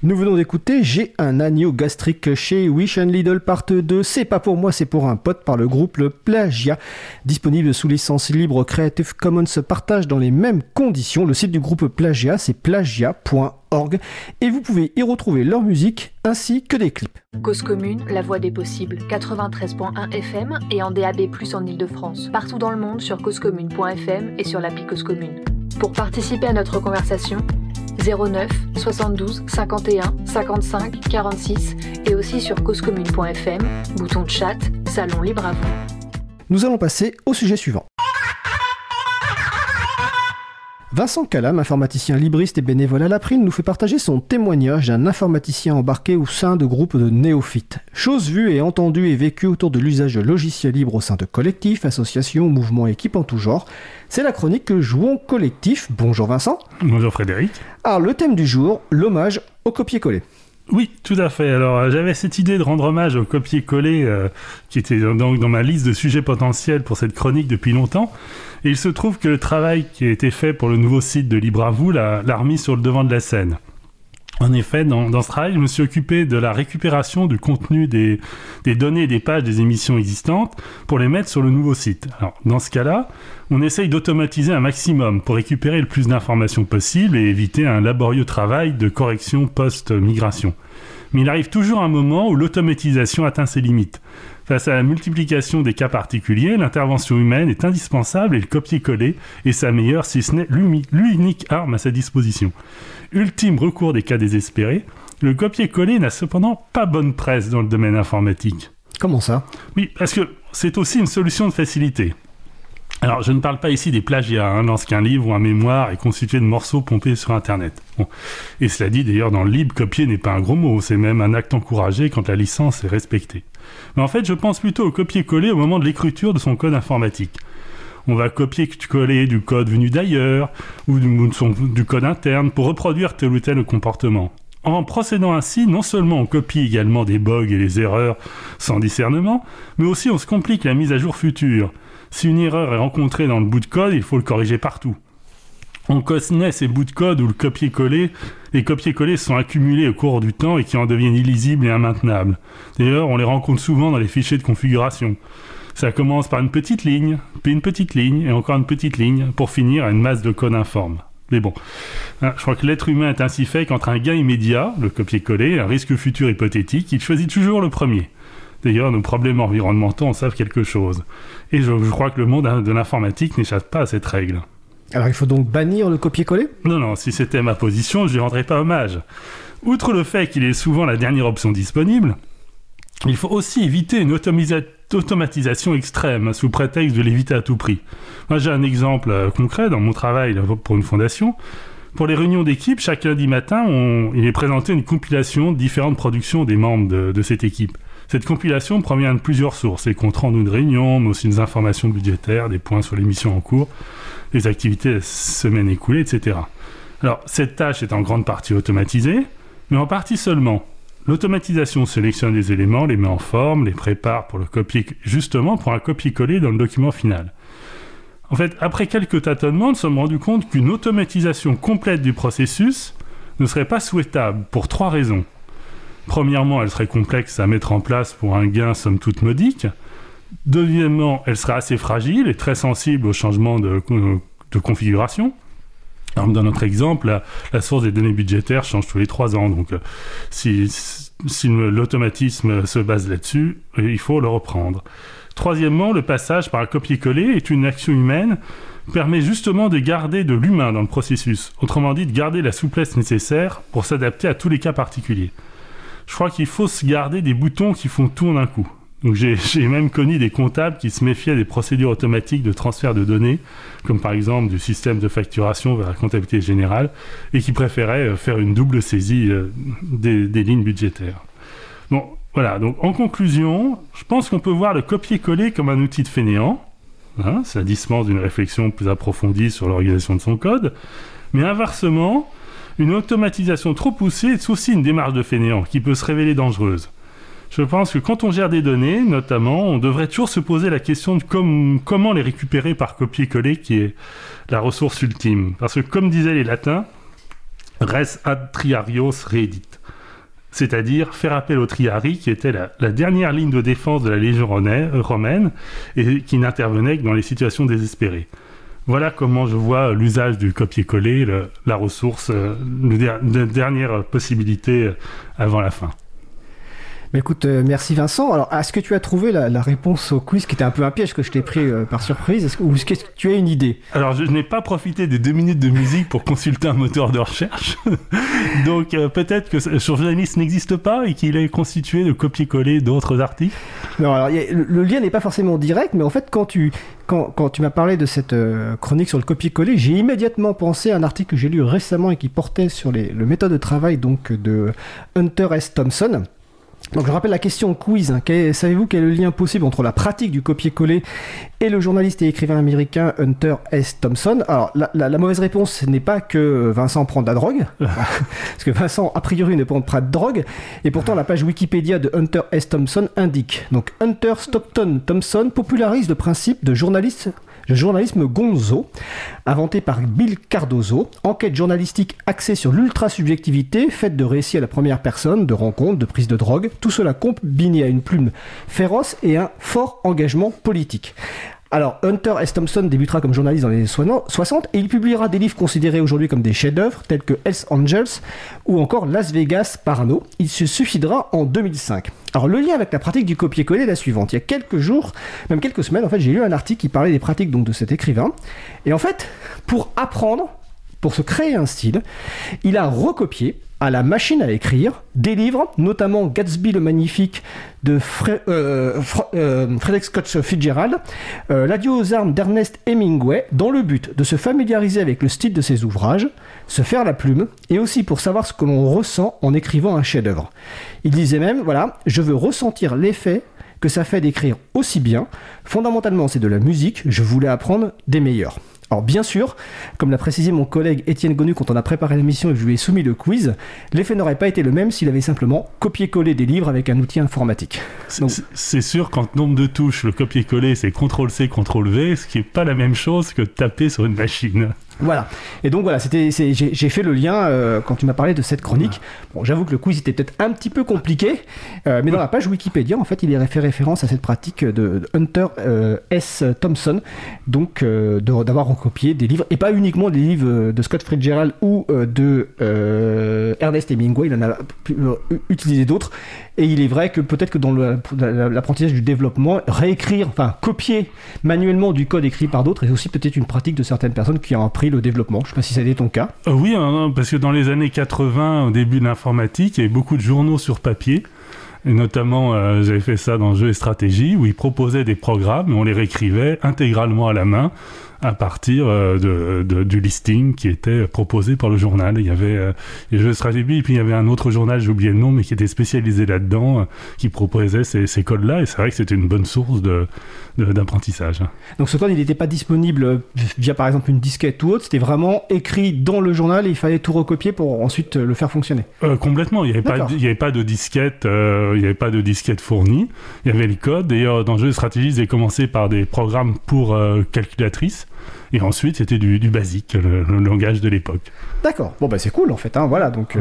Nous venons d'écouter J'ai un agneau gastrique chez Wish and Lidl part deux. C'est pas pour moi, c'est pour un pote par le groupe Le Plagiat. Disponible sous licence libre Creative Commons partage dans les mêmes conditions. Le site du groupe Plagiat, c'est plagiat point org et vous pouvez y retrouver leur musique ainsi que des clips. Cause commune, la voix des possibles, quatre-vingt-treize virgule un F M et en D A B plus, en Ile-de-France. Partout dans le monde sur cause commune point F M et sur l'appli Cause Commune. Pour participer à notre conversation, zéro neuf soixante-douze cinquante et un cinquante-cinq quarante-six et aussi sur cause commune point F M, bouton de chat, salon libre à vous. Nous allons passer au sujet suivant. Vincent Calam, informaticien libriste et bénévole à l'April, nous fait partager son témoignage d'un informaticien embarqué au sein de groupes de néophytes. Chose vue et entendue et vécue autour de l'usage de logiciels libres au sein de collectifs, associations, mouvements, équipes en tout genre. C'est la chronique Jouons collectif. Bonjour Vincent. Bonjour Frédéric. Alors le thème du jour, l'hommage au copier-coller. Oui, tout à fait. Alors, euh, j'avais cette idée de rendre hommage au copier-coller euh, qui était donc dans ma liste de sujets potentiels pour cette chronique depuis longtemps. Et il se trouve que le travail qui a été fait pour le nouveau site de Libre à vous l'a, l'a remis sur le devant de la scène. En effet, dans, dans ce travail, je me suis occupé de la récupération du contenu des, des données et des pages des émissions existantes pour les mettre sur le nouveau site. Alors, dans ce cas-là, on essaye d'automatiser un maximum pour récupérer le plus d'informations possible et éviter un laborieux travail de correction post-migration. Mais il arrive toujours un moment où l'automatisation atteint ses limites. Face à la multiplication des cas particuliers, l'intervention humaine est indispensable et le copier-coller est sa meilleure, si ce n'est l'unique arme à sa disposition. Ultime recours des cas désespérés, le copier-coller n'a cependant pas bonne presse dans le domaine informatique. Comment ça ? Oui, parce que c'est aussi une solution de facilité. Alors, je ne parle pas ici des plagiats, hein, lorsqu'un livre ou un mémoire est constitué de morceaux pompés sur Internet. Bon. Et cela dit, d'ailleurs, dans le libre, copier n'est pas un gros mot, c'est même un acte encouragé quand la licence est respectée. Mais en fait, je pense plutôt au copier-coller au moment de l'écriture de son code informatique. On va copier-coller du code venu d'ailleurs, ou du, son, du code interne, pour reproduire tel ou tel comportement. En procédant ainsi, non seulement on copie également des bugs et les erreurs sans discernement, mais aussi on se complique la mise à jour future. Si une erreur est rencontrée dans le bout de code, il faut le corriger partout. On connaît ces bouts de code où le copier-coller, les copier-coller sont accumulés au cours du temps et qui en deviennent illisibles et immaintenables. D'ailleurs, on les rencontre souvent dans les fichiers de configuration. Ça commence par une petite ligne, puis une petite ligne, et encore une petite ligne, pour finir à une masse de code informe. Mais bon, je crois que l'être humain est ainsi fait qu'entre un gain immédiat, le copier-coller, et un risque futur hypothétique, il choisit toujours le premier. D'ailleurs, nos problèmes environnementaux en savent quelque chose. Et je, je crois que le monde de l'informatique n'échappe pas à cette règle. Alors il faut donc bannir le copier-coller ? Non, non, si c'était ma position, je lui rendrais pas hommage. Outre le fait qu'il est souvent la dernière option disponible, il faut aussi éviter une automisa- automatisation extrême, sous prétexte de l'éviter à tout prix. Moi, j'ai un exemple euh, concret dans mon travail pour une fondation. Pour les réunions d'équipe, chaque lundi matin, on, il est présenté une compilation de différentes productions des membres de, de cette équipe. Cette compilation provient de plusieurs sources, les comptes rendus de réunion, mais aussi des informations budgétaires, des points sur les missions en cours, les activités de la semaine écoulée, et cetera. Alors, cette tâche est en grande partie automatisée, mais en partie seulement. L'automatisation sélectionne les éléments, les met en forme, les prépare pour le copier, justement pour un copier-coller dans le document final. En fait, après quelques tâtonnements, nous sommes rendus compte qu'une automatisation complète du processus ne serait pas souhaitable pour trois raisons. Premièrement, elle serait complexe à mettre en place pour un gain somme toute modique. Deuxièmement, elle serait assez fragile et très sensible aux changements de, de configuration. Alors, dans notre exemple, la, la source des données budgétaires change tous les trois ans. Donc, euh, si, si l'automatisme se base là-dessus, euh, il faut le reprendre. Troisièmement, le passage par un copier-coller est une action humaine permet justement de garder de l'humain dans le processus. Autrement dit, de garder la souplesse nécessaire pour s'adapter à tous les cas particuliers. Je crois qu'il faut se garder des boutons qui font tout en un coup. Donc j'ai, j'ai même connu des comptables qui se méfiaient des procédures automatiques de transfert de données, comme par exemple du système de facturation vers la comptabilité générale, et qui préféraient faire une double saisie des, des lignes budgétaires. Bon, voilà. Donc en conclusion, je pense qu'on peut voir le copier-coller comme un outil de fainéant. Hein, ça dispense d'une réflexion plus approfondie sur l'organisation de son code, mais inversement, une automatisation trop poussée est aussi une démarche de fainéant qui peut se révéler dangereuse. Je pense que quand on gère des données, notamment, on devrait toujours se poser la question de com- comment les récupérer par copier-coller, qui est la ressource ultime. Parce que, comme disaient les latins, res ad triarios reedit, c'est-à-dire faire appel au triarii qui était la, la dernière ligne de défense de la Légion romaine et qui n'intervenait que dans les situations désespérées. Voilà comment je vois l'usage du copier-coller, le, la ressource, euh, la dernière possibilité avant la fin. Mais écoute, euh, merci Vincent. Alors, est-ce que tu as trouvé la, la réponse au quiz qui était un peu un piège que je t'ai pris euh, par surprise, est-ce que, ou est-ce que tu as une idée? Alors, je n'ai pas profité des deux minutes de musique pour consulter un moteur de recherche. Donc, euh, peut-être que Surjournaliste n'existe pas et qu'il est constitué de copier-coller d'autres articles. Non, alors, y a, le, le lien n'est pas forcément direct, mais en fait, quand tu, quand, quand tu m'as parlé de cette euh, chronique sur le copier-coller, j'ai immédiatement pensé à un article que j'ai lu récemment et qui portait sur les, le méthode de travail donc, de Hunter S. Thompson. Donc je rappelle la question quiz, hein. Quel, savez-vous quel est le lien possible entre la pratique du copier-coller et le journaliste et écrivain américain Hunter S. Thompson? Alors la, la, la mauvaise réponse n'est pas que Vincent prend de la drogue, parce que Vincent a priori ne prend pas de drogue, et pourtant la page Wikipédia de Hunter S. Thompson indique. Donc Hunter Stockton Thompson popularise le principe de journaliste Le journalisme gonzo, inventé par Bill Cardozo, enquête journalistique axée sur l'ultra-subjectivité, faite de récits à la première personne, de rencontres, de prises de drogue, tout cela combiné à une plume féroce et un fort engagement politique. Alors, Hunter S. Thompson débutera comme journaliste dans les années soixante et il publiera des livres considérés aujourd'hui comme des chefs-d'œuvre tels que Hells Angels ou encore Las Vegas Parano. Il se suicidera en deux mille cinq. Alors, le lien avec la pratique du copier-coller est la suivante. Il y a quelques jours, même quelques semaines, en fait, j'ai lu un article qui parlait des pratiques donc, de cet écrivain. Et en fait, pour apprendre, pour se créer un style, il a recopié à la machine à écrire des livres, notamment Gatsby le Magnifique de Fre- euh, Fre- euh, Frederick Scott Fitzgerald, euh, L'Adieu aux armes d'Ernest Hemingway, dans le but de se familiariser avec le style de ses ouvrages, se faire la plume, et aussi pour savoir ce que l'on ressent en écrivant un chef-d'œuvre. Il disait même, voilà, je veux ressentir l'effet que ça fait d'écrire aussi bien. Fondamentalement, c'est de la musique, je voulais apprendre des meilleurs. Alors bien sûr, comme l'a précisé mon collègue Étienne Gonu quand on a préparé l'émission et que je lui ai soumis le quiz, l'effet n'aurait pas été le même s'il avait simplement copié-collé des livres avec un outil informatique. Donc... C'est, c'est sûr qu'en nombre de touches, le copier-coller c'est contrôle C, contrôle V, ce qui n'est pas la même chose que taper sur une machine. Voilà. Et donc voilà, c'était, c'est, j'ai, j'ai fait le lien euh, quand tu m'as parlé de cette chronique. Bon, j'avoue que le quiz était peut-être un petit peu compliqué, euh, mais dans la page Wikipédia, en fait, il est fait référence à cette pratique de, de Hunter euh, S. Thompson, donc euh, de, d'avoir recopié des livres, et pas uniquement des livres de Scott Fitzgerald ou euh, de euh, Ernest Hemingway, il en a pu, euh, utilisé d'autres. Et il est vrai que peut-être que dans le, l'apprentissage du développement, réécrire, enfin copier manuellement du code écrit par d'autres est aussi peut-être une pratique de certaines personnes qui ont appris le développement. Je ne sais pas si ça a été ton cas. Euh, oui, hein, parce que dans les années quatre-vingts, au début de l'informatique, il y avait beaucoup de journaux sur papier. Et notamment, euh, j'avais fait ça dans Jeux et Stratégie, où ils proposaient des programmes et on les réécrivait intégralement à la main à partir euh, de, de, du listing qui était proposé par le journal. Il y avait euh, les Jeux et Stratégie, et puis il y avait un autre journal, j'ai oublié le nom, mais qui était spécialisé là-dedans, euh, qui proposait ces, ces codes-là, et c'est vrai que c'était une bonne source de, de, d'apprentissage. Donc ce code, il n'était pas disponible via par exemple une disquette ou autre, c'était vraiment écrit dans le journal et il fallait tout recopier pour ensuite le faire fonctionner. Euh, complètement, il n'y avait, pas, il n'y avait pas de disquette, euh, il n'y avait pas de disquette fournie, il y avait les codes. D'ailleurs, dans Jeux et Stratégie, ils avaient commencé par des programmes pour euh, calculatrices. Et ensuite, c'était du, du basique, le, le langage de l'époque. D'accord. Bon, bah c'est cool, en fait. Hein, voilà, donc... Euh...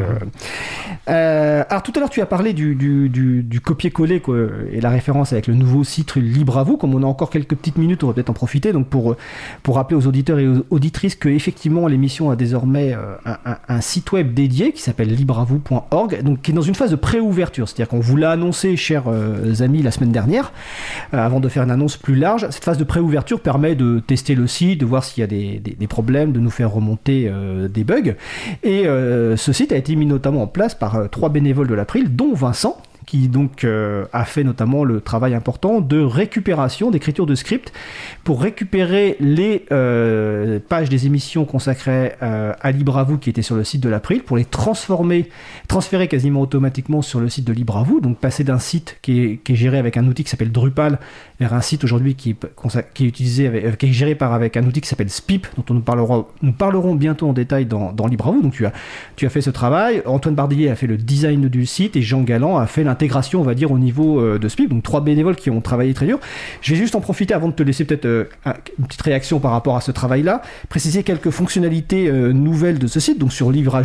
Euh, alors, tout à l'heure, tu as parlé du, du, du, du copier-coller quoi, et la référence avec le nouveau site Libre à vous. Comme on a encore quelques petites minutes, on va peut-être en profiter. Donc, pour, pour rappeler aux auditeurs et aux auditrices qu'effectivement, l'émission a désormais euh, un, un, un site web dédié qui s'appelle libre à vous point org, donc qui est dans une phase de pré-ouverture. C'est-à-dire qu'on vous l'a annoncé, chers euh, amis, la semaine dernière, euh, avant de faire une annonce plus large. Cette phase de pré-ouverture permet de tester le site, de voir s'il y a des, des, des problèmes, de nous faire remonter euh, des bugs. Et euh, ce site a été mis notamment en place par euh, trois bénévoles de l'April, dont Vincent, qui donc euh, a fait notamment le travail important de récupération, d'écriture de script, pour récupérer les euh, pages des émissions consacrées euh, à Libre à vous qui étaient sur le site de l'April, pour les transformer, transférer quasiment automatiquement sur le site de Libre à vous, donc passer d'un site qui est, qui est géré avec un outil qui s'appelle Drupal vers un site aujourd'hui qui, qui est utilisé avec, euh, qui est géré par avec un outil qui s'appelle Spip, dont on nous parlera, nous parlerons bientôt en détail dans, dans Libre à vous. Donc tu as, tu as fait ce travail. Antoine Bardillier a fait le design du site et Jean Galland a fait l'intégration, on va dire, au niveau euh, de Spip. Donc trois bénévoles qui ont travaillé très dur. Je vais juste en profiter avant de te laisser peut-être euh, une petite réaction par rapport à ce travail-là, préciser quelques fonctionnalités euh, nouvelles de ce site, donc sur libre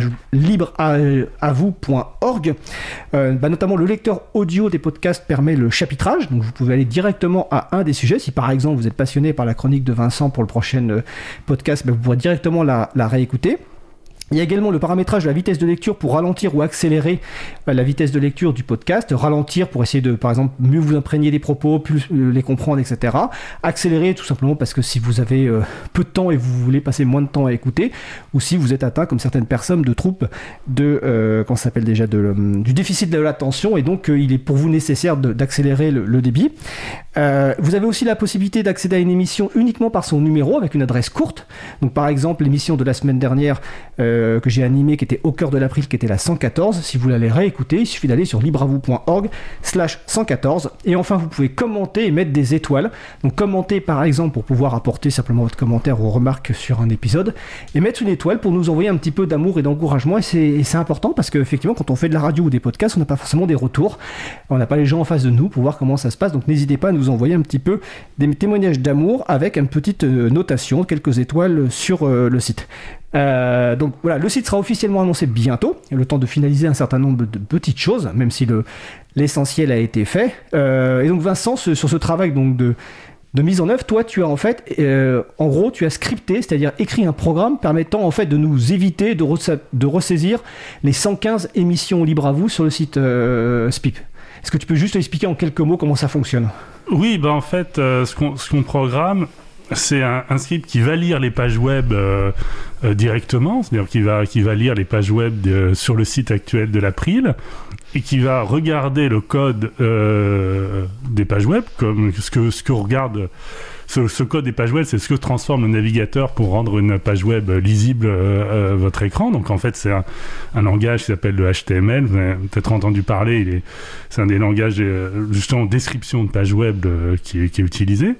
à vous point org. Euh, bah, notamment le lecteur audio des podcasts permet le chapitrage, donc vous pouvez aller directement à un des sujets. Si par exemple vous êtes passionné par la chronique de Vincent pour le prochain euh, podcast, bah, vous pourrez directement la, la réécouter. Il y a également le paramétrage de la vitesse de lecture pour ralentir ou accélérer la vitesse de lecture du podcast. Ralentir pour essayer de, par exemple, mieux vous imprégner des propos, plus les comprendre, et cetera. Accélérer tout simplement parce que si vous avez euh, peu de temps et vous voulez passer moins de temps à écouter, ou si vous êtes atteint, comme certaines personnes, de troubles de, euh, comment ça s'appelle déjà, de, euh, du déficit de l'attention, et donc euh, il est pour vous nécessaire de, d'accélérer le, le débit. Euh, vous avez aussi la possibilité d'accéder à une émission uniquement par son numéro avec une adresse courte. Donc par exemple l'émission de la semaine dernière euh, que j'ai animée qui était au cœur de l'April, qui était la cent quatorze. Si vous l'allez réécouter, il suffit d'aller sur libre à vous point org slash cent quatorze. Et enfin vous pouvez commenter et mettre des étoiles. Donc commenter par exemple pour pouvoir apporter simplement votre commentaire ou remarque sur un épisode, et mettre une étoile pour nous envoyer un petit peu d'amour et d'encouragement. Et c'est, et c'est important parce qu'effectivement quand on fait de la radio ou des podcasts, on n'a pas forcément des retours, on n'a pas les gens en face de nous pour voir comment ça se passe. Donc n'hésitez pas à nous envoyer un petit peu des témoignages d'amour avec une petite euh, notation, quelques étoiles sur euh, le site. Euh, donc voilà, le site sera officiellement annoncé bientôt. Il y a le temps de finaliser un certain nombre de petites choses, même si le, l'essentiel a été fait. Euh, et donc Vincent, ce, sur ce travail donc de, de mise en œuvre, toi tu as en fait, euh, en gros, tu as scripté, c'est-à-dire écrit un programme permettant en fait de nous éviter de, ressa- de ressaisir les cent quinze émissions libres à vous sur le site euh, Spip. Est-ce que tu peux juste expliquer en quelques mots comment ça fonctionne ? Oui, bah en fait, euh, ce, qu'on, ce qu'on programme, c'est un, un script qui va lire les pages web euh, euh, directement, c'est-à-dire qui va, qui va lire les pages web de, sur le site actuel de l'April, et qui va regarder le code euh, des pages web, comme ce que, ce que regarde... Ce, ce code des pages web, c'est ce que transforme le navigateur pour rendre une page web lisible euh, euh, votre écran. Donc en fait, c'est un, un langage qui s'appelle le H T M L. Vous avez peut-être entendu parler. Il est, c'est un des langages euh, justement description de page web euh, qui, est, qui est utilisé.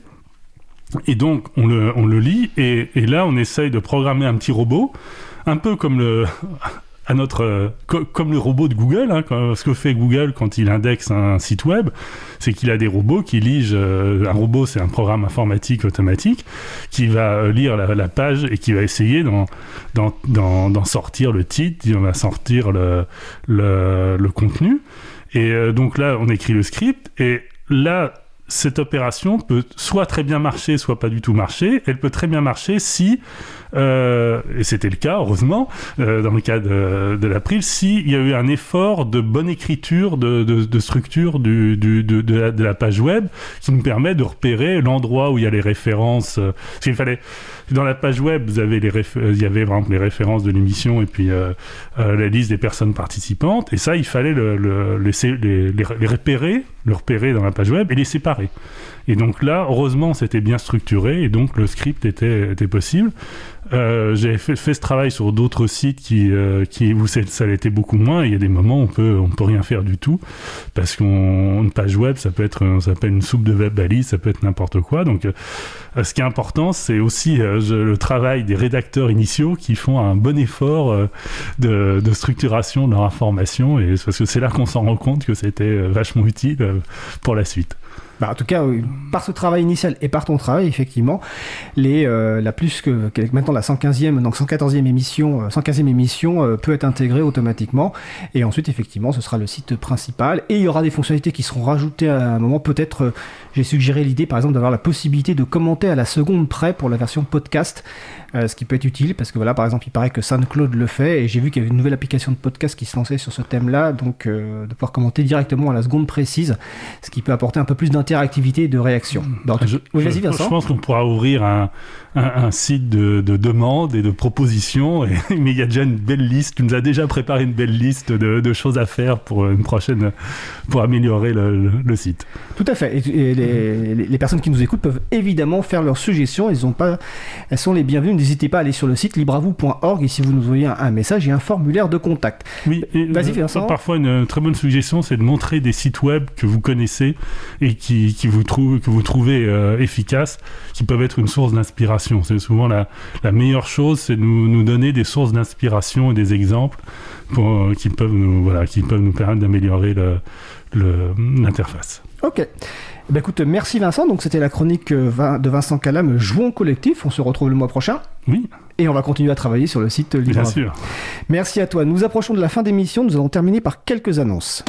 Et donc on le, on le lit. Et, et là, on essaye de programmer un petit robot, un peu comme le à notre euh, co- comme le robot de Google, hein, quand, ce que fait Google quand il indexe un site web, c'est qu'il a des robots qui lisent. Euh, un robot, c'est un programme informatique automatique qui va euh, lire la, la page et qui va essayer d'en, d'en, d'en, d'en sortir le titre, d'en va sortir le, le, le contenu. Et euh, donc là, on écrit le script et là, cette opération peut soit très bien marcher, soit pas du tout marcher. Elle peut très bien marcher si, euh, et c'était le cas, heureusement, euh, dans le cas de, de l'April, s'il y a eu un effort de bonne écriture, de, de, de structure du, du, de, de, la, de la page web, qui nous permet de repérer l'endroit où il y a les références. Euh, parce qu'il fallait, dans la page web, vous avez les réf- il y avait par exemple les références de l'émission et puis euh, euh, la liste des personnes participantes. Et ça, il fallait le, le, laisser, les, les, les repérer, le repérer dans la page web et les séparer. Et donc là, heureusement, c'était bien structuré et donc le script était, était possible. Euh, j'ai fait, fait ce travail sur d'autres sites qui, euh, qui, où ça l'était beaucoup moins. Il y a des moments où on peut, on peut rien faire du tout parce qu'une page web, ça peut être, ça peut être une soupe de web balise, ça peut être n'importe quoi. Donc, euh, ce qui est important, c'est aussi euh, je, le travail des rédacteurs initiaux qui font un bon effort euh, de, de structuration de leur information, et parce que c'est là qu'on s'en rend compte que c'était vachement utile euh, pour la suite. Bah, en tout cas, oui, par ce travail initial et par ton travail, effectivement, les, euh, la plus que, que maintenant la cent quinzième, donc cent quatorzième émission, euh, cent quinzième émission euh, peut être intégrée automatiquement. Et ensuite, effectivement, ce sera le site principal. Et il y aura des fonctionnalités qui seront rajoutées à un moment. Peut-être, euh, j'ai suggéré l'idée, par exemple, d'avoir la possibilité de commenter à la seconde près pour la version podcast, euh, ce qui peut être utile parce que voilà, par exemple, il paraît que SoundCloud le fait. Et j'ai vu qu'il y avait une nouvelle application de podcast qui se lançait sur ce thème-là, donc euh, de pouvoir commenter directement à la seconde précise, ce qui peut apporter un peu plus d'interactivité et de réaction. Donc, je, oui, je, vas-y, Vincent. Je pense qu'on pourra ouvrir un, un, un site de, de demandes et de propositions, et, mais il y a déjà une belle liste. Tu nous as déjà préparé une belle liste de, de choses à faire pour une prochaine, pour améliorer le, le, le site. Tout à fait. Et, et les, les, les personnes qui nous écoutent peuvent évidemment faire leurs suggestions. Elles, ont pas, elles sont les bienvenues. N'hésitez pas à aller sur le site libre à vous point org et si vous nous envoyez un, un message, il y a un formulaire de contact. Oui. Et vas-y, Vincent. Parfois, une très bonne suggestion, c'est de montrer des sites web que vous connaissez et qui qui, qui vous trouvent, que vous trouvez euh, efficaces, qui peuvent être une source d'inspiration. C'est souvent la, la meilleure chose, c'est de nous, nous donner des sources d'inspiration et des exemples pour, euh, qui, peuvent nous, voilà, qui peuvent nous permettre d'améliorer le, le, l'interface. Ok. Eh bien, écoute, merci Vincent. Donc, c'était la chronique de Vincent Calam, Jouons collectif. On se retrouve le mois prochain. Oui. Et on va continuer à travailler sur le site Libre. Bien sûr. Merci à toi. Nous approchons de la fin d'émission. Nous allons terminer par quelques annonces.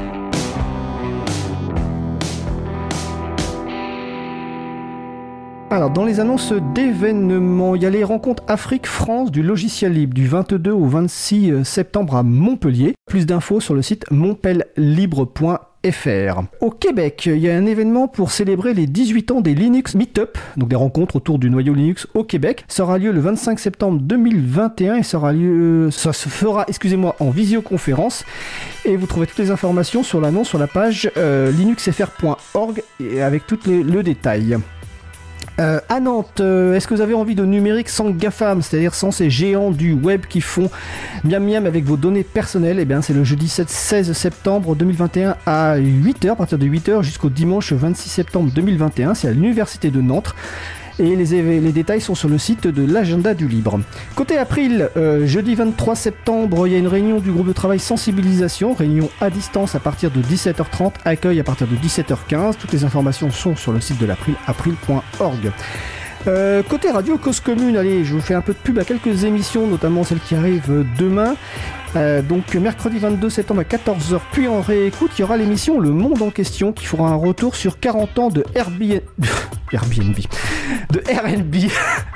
Alors, dans les annonces d'événements, il y a les rencontres Afrique-France du logiciel libre du vingt-deux au vingt-six septembre à Montpellier. Plus d'infos sur le site montpellibre point f r. Au Québec, il y a un événement pour célébrer les dix-huit ans des Linux Meetup, donc des rencontres autour du noyau Linux au Québec. Ça aura lieu le vingt-cinq septembre deux mille vingt et un et ça, aura lieu, ça se fera excusez-moi, en visioconférence. Et vous trouvez toutes les informations sur l'annonce sur la page euh, linux f r point org et avec tout les, le détail. Euh, à Nantes, euh, est-ce que vous avez envie de numérique sans GAFAM, c'est-à-dire sans ces géants du web qui font miam miam avec vos données personnelles? Eh bien, c'est le jeudi seize septembre deux mille vingt et un à huit heures, à partir de huit heures jusqu'au dimanche vingt-six septembre deux mille vingt et un, c'est à l'Université de Nantes. Et les, les détails sont sur le site de l'Agenda du Libre. Côté April, euh, jeudi vingt-trois septembre, il y a une réunion du groupe de travail sensibilisation, réunion à distance à partir de dix-sept heures trente, accueil à partir de dix-sept heures quinze. Toutes les informations sont sur le site de l'April, april point org. Euh, côté radio Cause Commune, allez, je vous fais un peu de pub à quelques émissions, notamment celle qui arrive demain. Euh, donc mercredi vingt-deux septembre à quatorze heures, puis en réécoute, il y aura l'émission Le Monde en question qui fera un retour sur quarante ans de Airbnb. Airbnb. De R N B.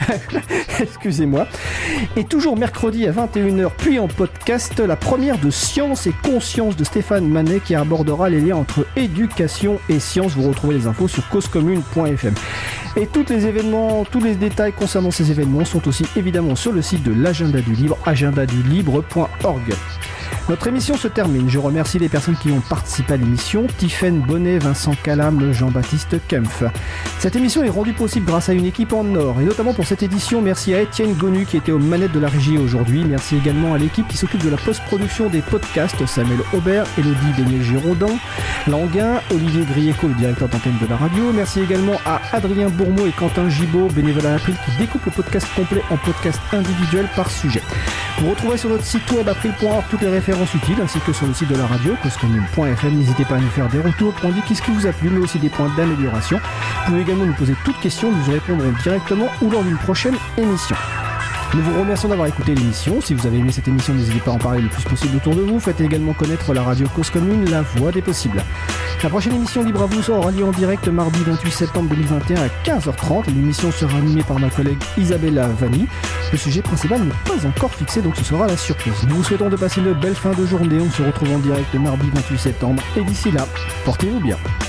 Excusez-moi. Et toujours mercredi à vingt et une heures, puis en podcast, la première de Science et Conscience de Stéphane Manet qui abordera les liens entre éducation et science. Vous retrouvez les infos sur cause commune point f m. Et tous les événements, tous les détails concernant ces événements sont aussi évidemment sur le site de l'Agenda du Libre, agenda du libre point org. Notre émission se termine. Je remercie les personnes qui ont participé à l'émission. Tiffaine Bonnet, Vincent Calam, Jean-Baptiste Kempf. Cette émission est rendue possible grâce à une équipe en or. Et notamment pour cette édition, merci à Étienne Gonu qui était aux manettes de la régie aujourd'hui. Merci également à l'équipe qui s'occupe de la post-production des podcasts. Samuel Aubert, Élodie Beignet-Giraudin, Languin, Olivier Grieco, le directeur d'antenne de la radio. Merci également à Adrien Bourmeau et Quentin Gibaud, bénévoles à l'April, qui découpent le podcast complet en podcast individuel par sujet. Vous retrouverez sur notre site web april point org toutes les références utiles, ainsi que sur le site de la radio, cause commune point f m. N'hésitez pas à nous faire des retours pour indiquer ce qui vous a plu, mais aussi des points d'amélioration. Vous pouvez également nous poser toutes questions, nous y répondrons directement ou lors d'une prochaine émission. Nous vous remercions d'avoir écouté l'émission. Si vous avez aimé cette émission, n'hésitez pas à en parler le plus possible autour de vous. Faites également connaître la radio Cause Commune, la voix des possibles. La prochaine émission Libre à vous aura lieu en direct mardi vingt-huit septembre deux mille vingt et un à quinze heures trente. L'émission sera animée par ma collègue Isabella Vanni. Le sujet principal n'est pas encore fixé, donc ce sera la surprise. Nous vous souhaitons de passer une belle fin de journée. On se retrouve en direct mardi vingt-huit septembre. Et d'ici là, portez-vous bien.